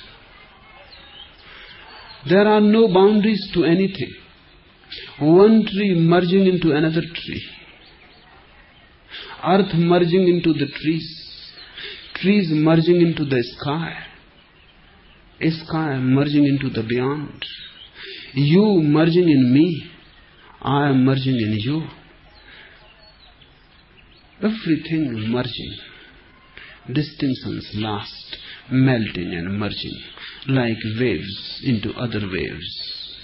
There are no boundaries to anything. One tree merging into another tree. Earth merging into the trees. Trees merging into the sky. Sky merging into the beyond. You merging in me. I am merging in you. Everything merging. Distinctions lost, melting and merging like waves into other waves.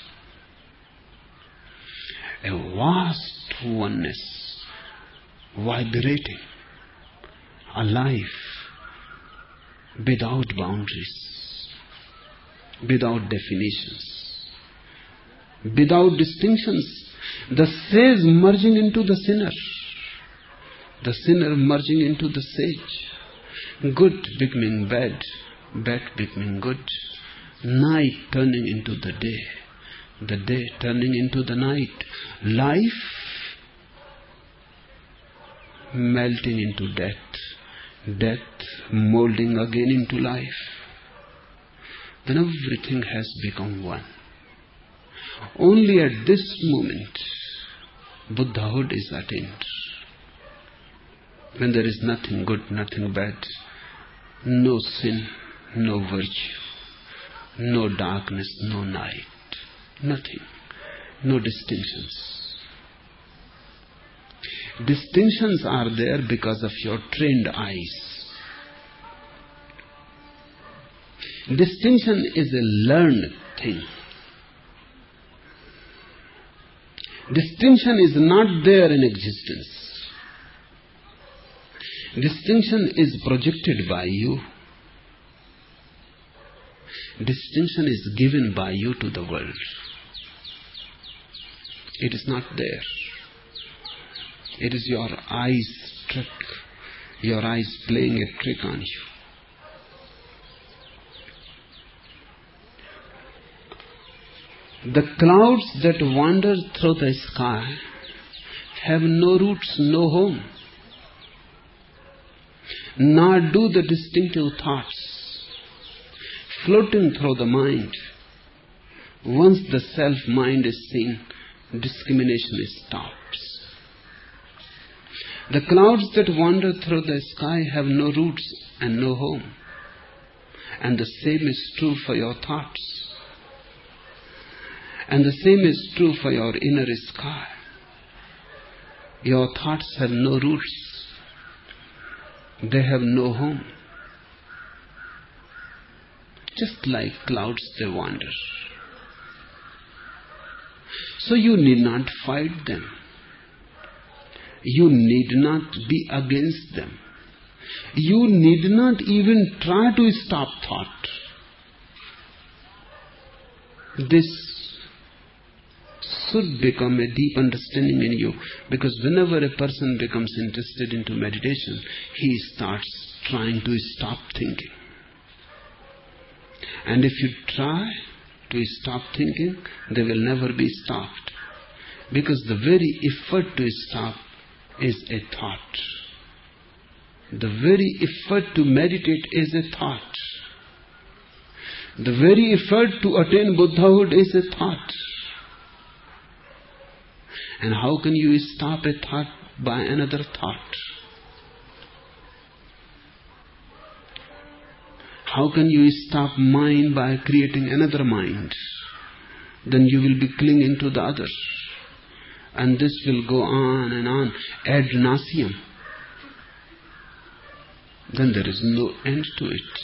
A vast oneness, vibrating, alive, without boundaries, without definitions, without distinctions. The sage merging into the sinner, the sinner merging into the sage, good becoming bad, bad becoming good, night turning into the day turning into the night, life melting into death, death molding again into life. Then everything has become one. Only at this moment Buddhahood is attained. When there is nothing good, nothing bad, no sin, no virtue, no darkness, no night, nothing, no distinctions. Distinctions are there because of your trained eyes. Distinction is a learned thing. Distinction is not there in existence. Distinction is projected by you. Distinction is given by you to the world. It is not there. It is your eyes' trick, your eyes playing a trick on you. The clouds that wander through the sky have no roots, no home. Nor do the distinctive thoughts floating through the mind. Once the self-mind is seen, discrimination stops. The clouds that wander through the sky have no roots and no home. And the same is true for your thoughts. And the same is true for your inner sky. Your thoughts have no roots. They have no home. Just like clouds, they wander. So you need not fight them. You need not be against them. You need not even try to stop thought. This should become a deep understanding in you, because whenever a person becomes interested into meditation, he starts trying to stop thinking. And if you try to stop thinking, they will never be stopped, because the very effort to stop is a thought. The very effort to meditate is a thought. The very effort to attain Buddhahood is a thought. And how can you stop a thought by another thought? How can you stop mind by creating another mind? Then you will be clinging to the other. And this will go on and on ad nauseam. Then there is no end to it.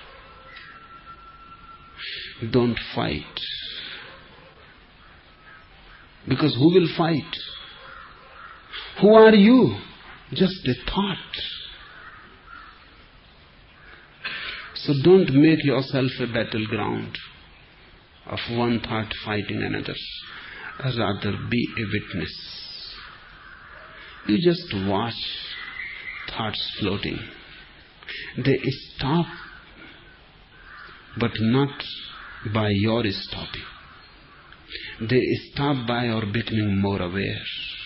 Don't fight. Because who will fight? Who are you? Just a thought. So don't make yourself a battleground of one thought fighting another. rather be a witness. You just watch thoughts floating. They stop, but not by your stopping. They stop by your becoming more aware.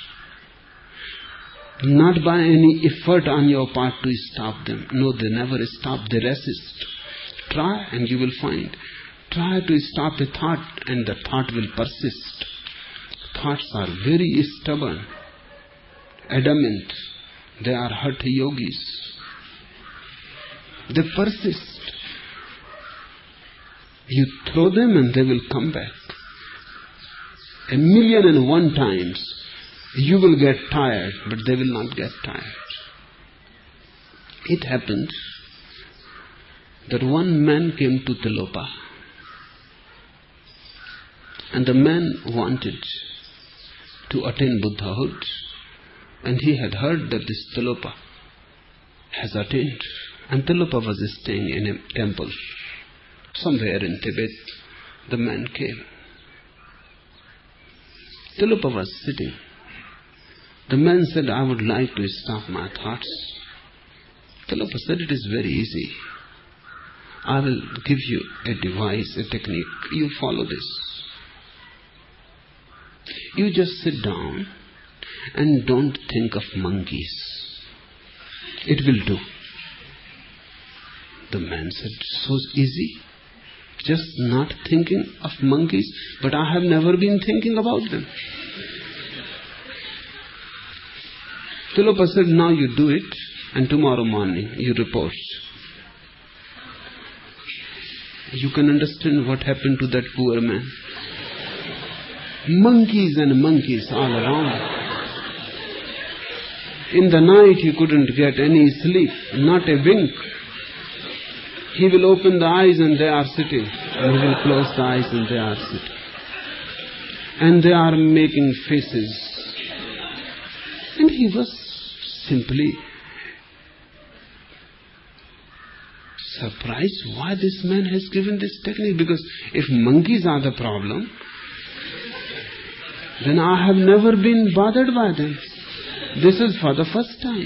Not by any effort on your part to stop them. No, they never stop, they resist. Try and you will find. Try to stop a thought and the thought will persist. Thoughts are very stubborn, adamant. They are hatha yogis. They persist. You throw them and they will come back. 1,000,001 times you will get tired, but they will not get tired. It happened that one man came to Tilopa, and the man wanted to attain Buddhahood, and he had heard that this Tilopa has attained, and Tilopa was staying in a temple somewhere in Tibet. The man came. Tilopa was sitting. The man said, I would like to stop my thoughts. Tilopa said, it is very easy. I will give you a device, a technique. You follow this. You just sit down and don't think of monkeys. It will do. The man said, so easy. Just not thinking of monkeys, but I have never been thinking about them. Tilopa said, now you do it, and tomorrow morning you report. You can understand what happened to that poor man. Monkeys and monkeys all around. In the night he couldn't get any sleep, not a wink. He will open the eyes and they are sitting. And he will close the eyes and they are sitting. And they are making faces. And he was simply surprised why this man has given this technique. Because if monkeys are the problem, then I have never been bothered by them. This is for the first time.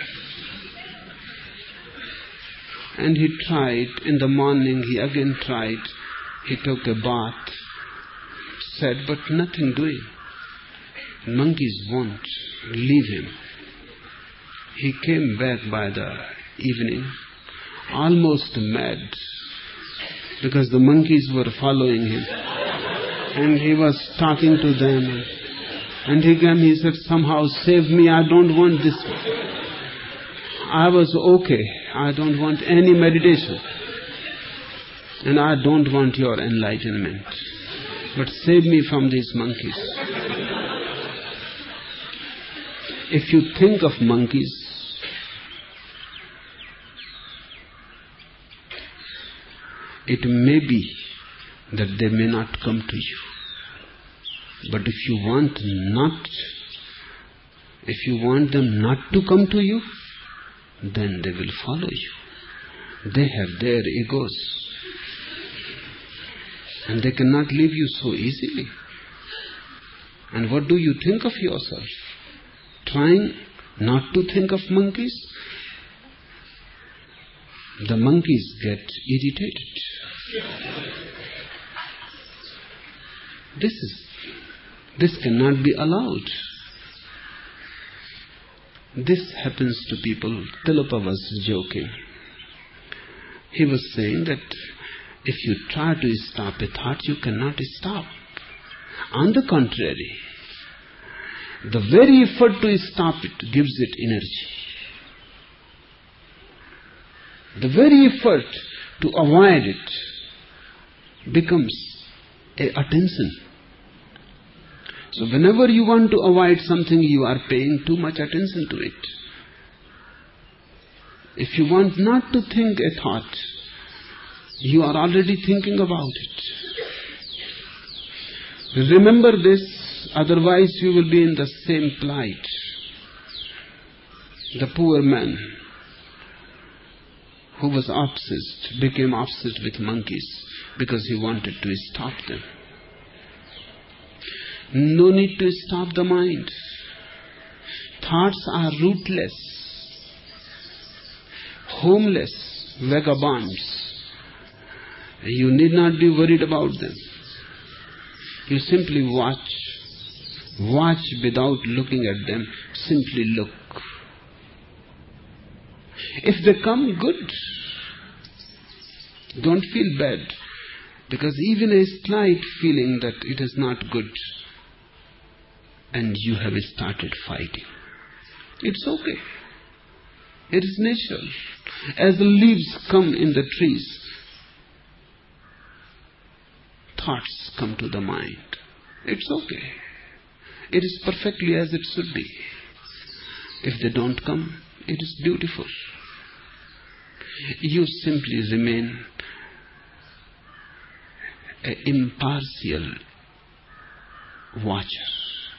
And he tried. In the morning he again tried. He took a bath. Said, but nothing doing. Monkeys won't leave him. He came back by the evening, almost mad, because the monkeys were following him. And he was talking to them. And he came, he said, somehow save me, I don't want this. I was okay. I don't want any meditation. And I don't want your enlightenment. But save me from these monkeys. If you think of monkeys, it may be that they may not come to you. But if you want them not to come to you, then they will follow you. They have their egos. And they cannot leave you so easily. And what do you think of yourself? Trying not to think of monkeys? The monkeys get irritated. This cannot be allowed. This happens to people. Tilopa was joking. He was saying that if you try to stop a thought, you cannot stop. On the contrary, the very effort to stop it gives it energy. The very effort to avoid it becomes an attention. So whenever you want to avoid something, you are paying too much attention to it. If you want not to think a thought, you are already thinking about it. Remember this, otherwise you will be in the same plight. The poor man who was obsessed became obsessed with monkeys because he wanted to stop them. No need to stop the mind. Thoughts are rootless, homeless, vagabonds. You need not be worried about them. You simply watch. Watch without looking at them. Simply look. If they come, good. Don't feel bad. Because even a slight feeling that it is not good, and you have started fighting, it's okay. It is natural. As the leaves come in the trees, thoughts come to the mind. It's okay. It is perfectly as it should be. If they don't come, it is beautiful. You simply remain an impartial watcher,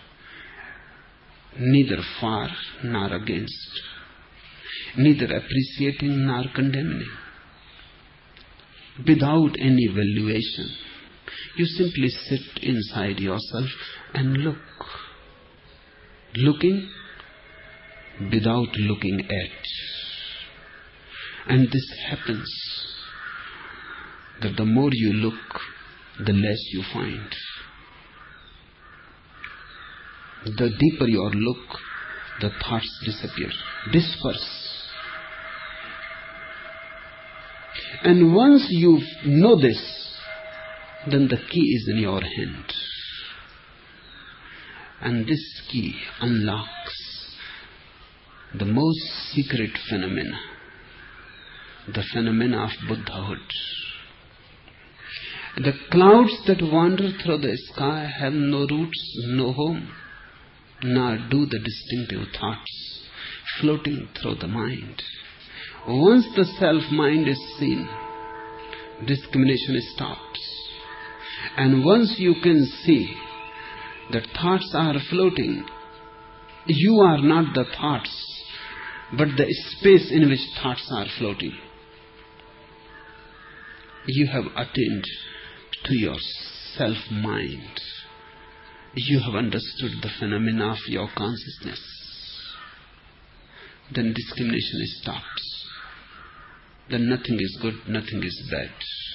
neither for nor against, neither appreciating nor condemning, without any valuation. You simply sit inside yourself and look, looking without looking at. And this happens that the more you look, the less you find. The deeper your look, the thoughts disappear, disperse. And once you know this, then the key is in your hand. And this key unlocks the most secret phenomena, the phenomena of Buddhahood. The clouds that wander through the sky have no roots, no home, nor do the distinctive thoughts floating through the mind. Once the self-mind is seen, discrimination stops. And once you can see that thoughts are floating, you are not the thoughts, but the space in which thoughts are floating. You have attained to your self-mind. You have understood the phenomena of your consciousness. Then discrimination stops. Then nothing is good, nothing is bad.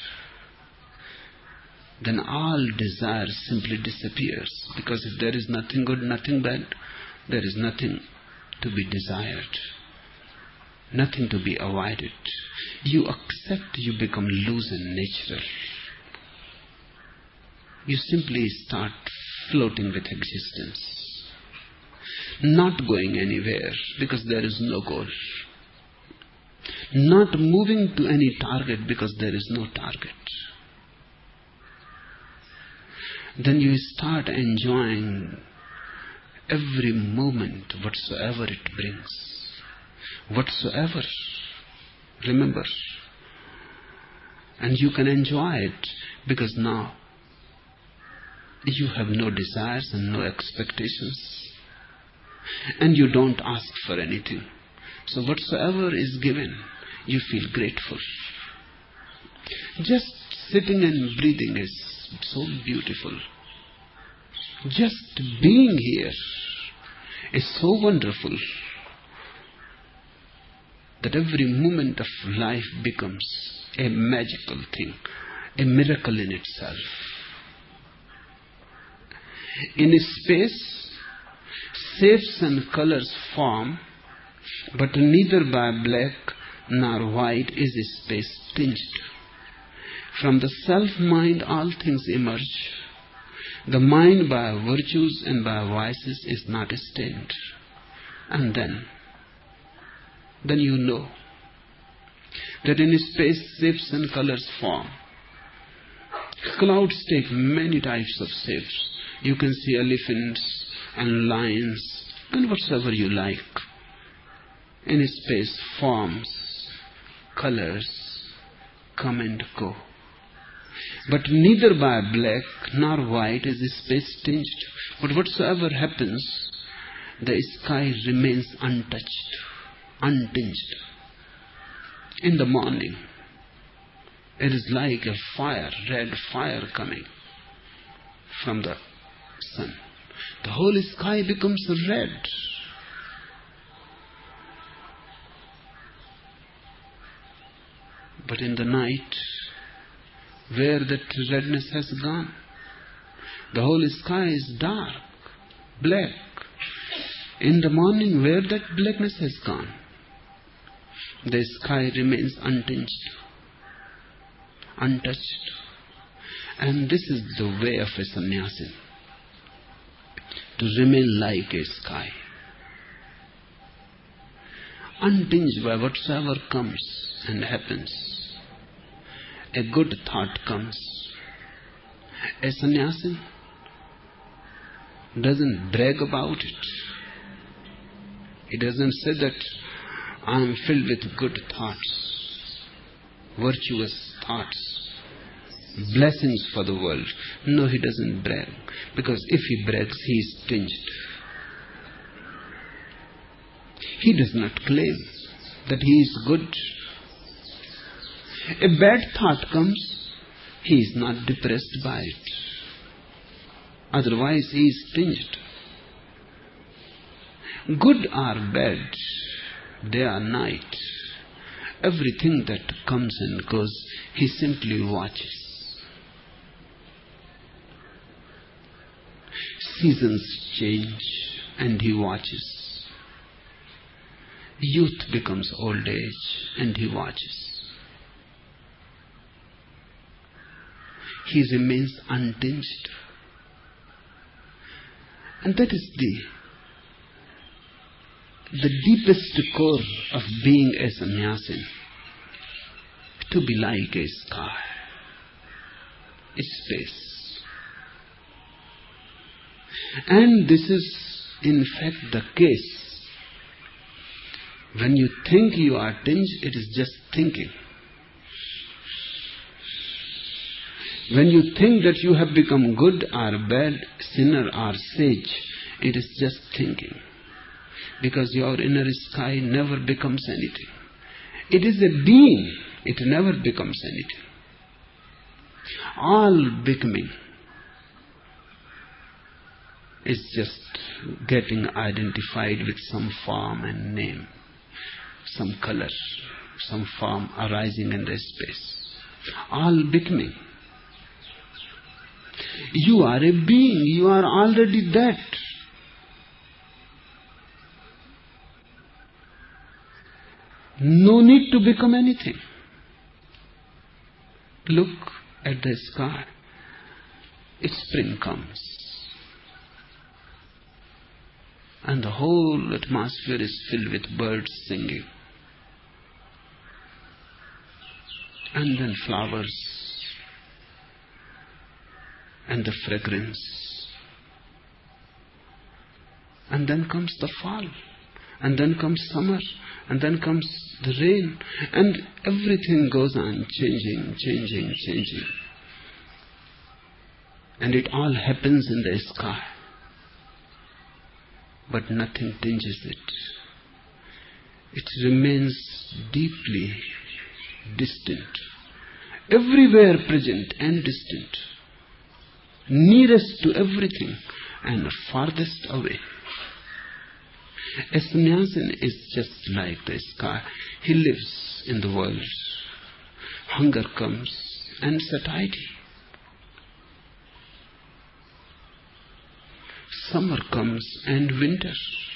Then all desire simply disappears. Because if there is nothing good, nothing bad, there is nothing to be desired, nothing to be avoided. You accept, you become loose and natural. You simply start floating with existence, not going anywhere because there is no goal, not moving to any target because there is no target. Then you start enjoying every moment whatsoever it brings. Whatsoever. Remember. And you can enjoy it because now you have no desires and no expectations. And you don't ask for anything. So whatsoever is given, you feel grateful. Just sitting and breathing is so beautiful. Just being here is so wonderful that every moment of life becomes a magical thing, a miracle in itself. In space, shapes and colors form, but neither by black nor white is space tinged. From the self-mind all things emerge. The mind by virtues and by vices is not stained. And then you know that in space shapes and colors form. Clouds take many types of shapes. You can see elephants and lions and whatsoever you like. In space, forms, colors come and go. But neither by black nor white is space tinged. But whatsoever happens, the sky remains untouched, untinged. In the morning, it is like a fire, red fire coming from the sun. The whole sky becomes red. But in the night, where that redness has gone, the whole sky is dark, black. In the morning, where that blackness has gone, the sky remains untinged, untouched. And this is the way of a sannyasin, to remain like a sky, untinged by whatsoever comes and happens. A good thought comes. A sannyasin doesn't brag about it. He doesn't say that I am filled with good thoughts, virtuous thoughts, blessings for the world. No, he doesn't brag. Because if he brags, he is tinged. He does not claim that he is good. A bad thought comes, he is not depressed by it. Otherwise, he is tinged. Good or bad, day or night, everything that comes and goes, he simply watches. Seasons change and he watches. Youth becomes old age and he watches. He remains untinged. And that is the deepest core of being a sannyasin. To be like a sky, a space. And this is in fact the case. When you think you are tinged, it is just thinking. When you think that you have become good or bad, sinner or sage, it is just thinking. Because your inner sky never becomes anything. It is a being. It never becomes anything. All becoming is just getting identified with some form and name, some color, some form arising in the space. All becoming. You are a being. You are already that. No need to become anything. Look at the sky. Spring comes. And the whole atmosphere is filled with birds singing. And then flowers. And the fragrance. And then comes the fall. And then comes summer. And then comes the rain. And everything goes on changing. And it all happens in the sky. But nothing tinges it. It remains deeply distant. Everywhere present and distant. Nearest to everything and farthest away. A sannyasin is just like the sky. He lives in the world. Hunger comes and satiety. Summer comes and winter.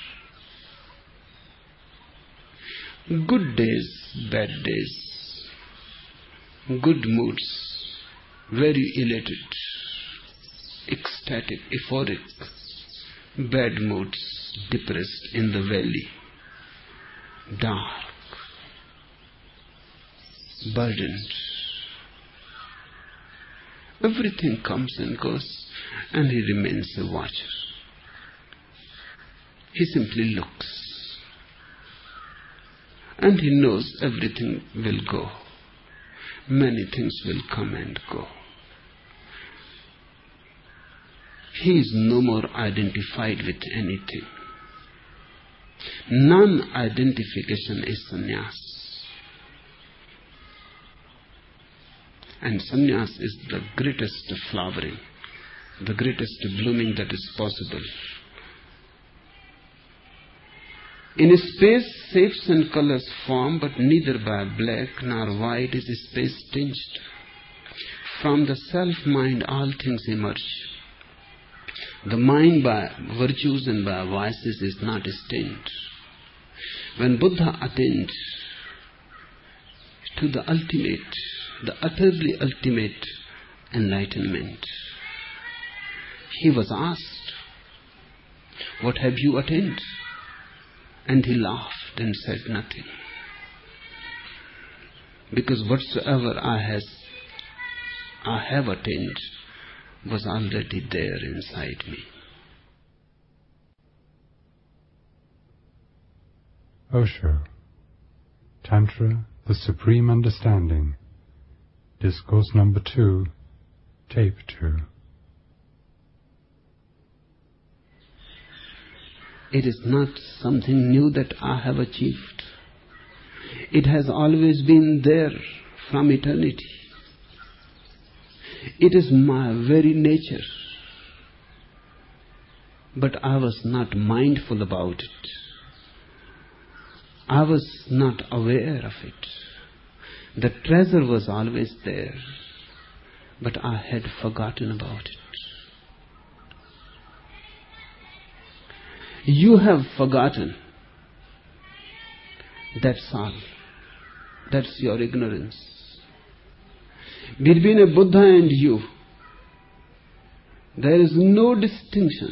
Good days, bad days. Good moods, very elated, ecstatic, euphoric. Bad moods, depressed in the valley, dark, burdened. Everything comes and goes, and he remains a watcher. He simply looks, and he knows everything will go. Many things will come and go. He is no more identified with anything. Non-identification is sannyas. And sannyas is the greatest flowering, the greatest blooming that is possible. In space, shapes and colors form, but neither by black nor white is space tinged. From the self-mind all things emerge. The mind by virtues and by vices is not stained. When Buddha attained to the ultimate, the utterly ultimate enlightenment, he was asked, "What have you attained?" And he laughed and said, "Nothing. Because whatsoever I have attained was already there inside me." Osho, Tantra, the Supreme Understanding, Discourse number 2, Tape 2. It is not something new that I have achieved. It has always been there from eternity. It is my very nature. But I was not mindful about it. I was not aware of it. The treasure was always there, but I had forgotten about it. You have forgotten. That's all. That's your ignorance. Between a Buddha and you, there is no distinction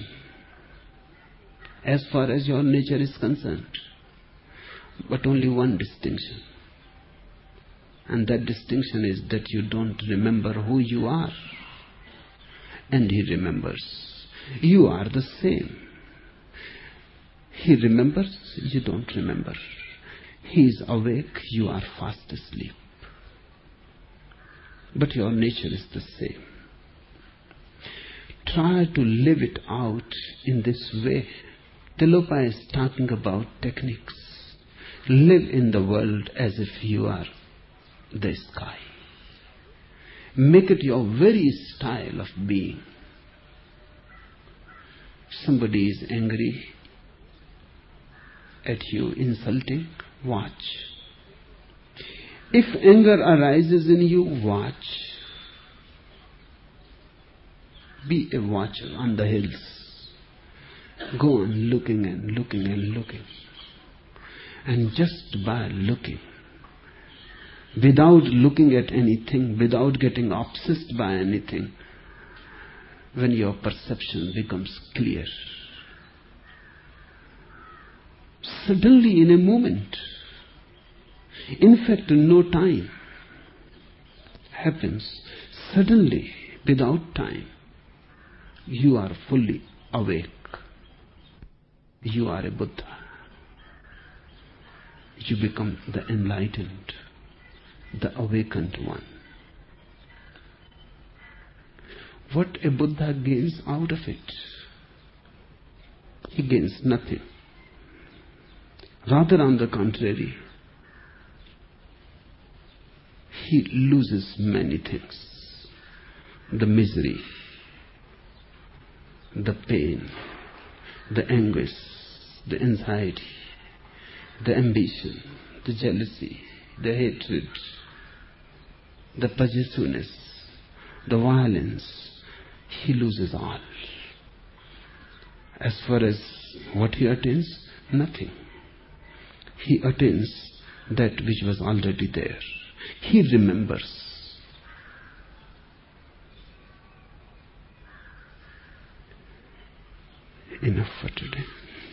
as far as your nature is concerned, but only one distinction. And that distinction is that you don't remember who you are, and he remembers. You are the same. He remembers, you don't remember. He is awake, you are fast asleep. But your nature is the same. Try to live it out in this way. Tilopa is talking about techniques. Live in the world as if you are the sky. Make it your very style of being. Somebody is angry at you, insulting, watch. If anger arises in you, watch. Be a watcher on the hills. Go on looking and looking and looking. And just by looking, without looking at anything, without getting obsessed by anything, when your perception becomes clear, suddenly in a moment, in fact no time happens, suddenly without time, you are fully awake. You are a Buddha. You become the enlightened, the awakened one. What a Buddha gains out of it? He gains nothing. Rather, on the contrary, he loses many things. The misery, the pain, the anguish, the anxiety, the ambition, the jealousy, the hatred, the possessiveness, the violence. He loses all. As far as what he attains, nothing. He attains that which was already there. He remembers. Enough for today.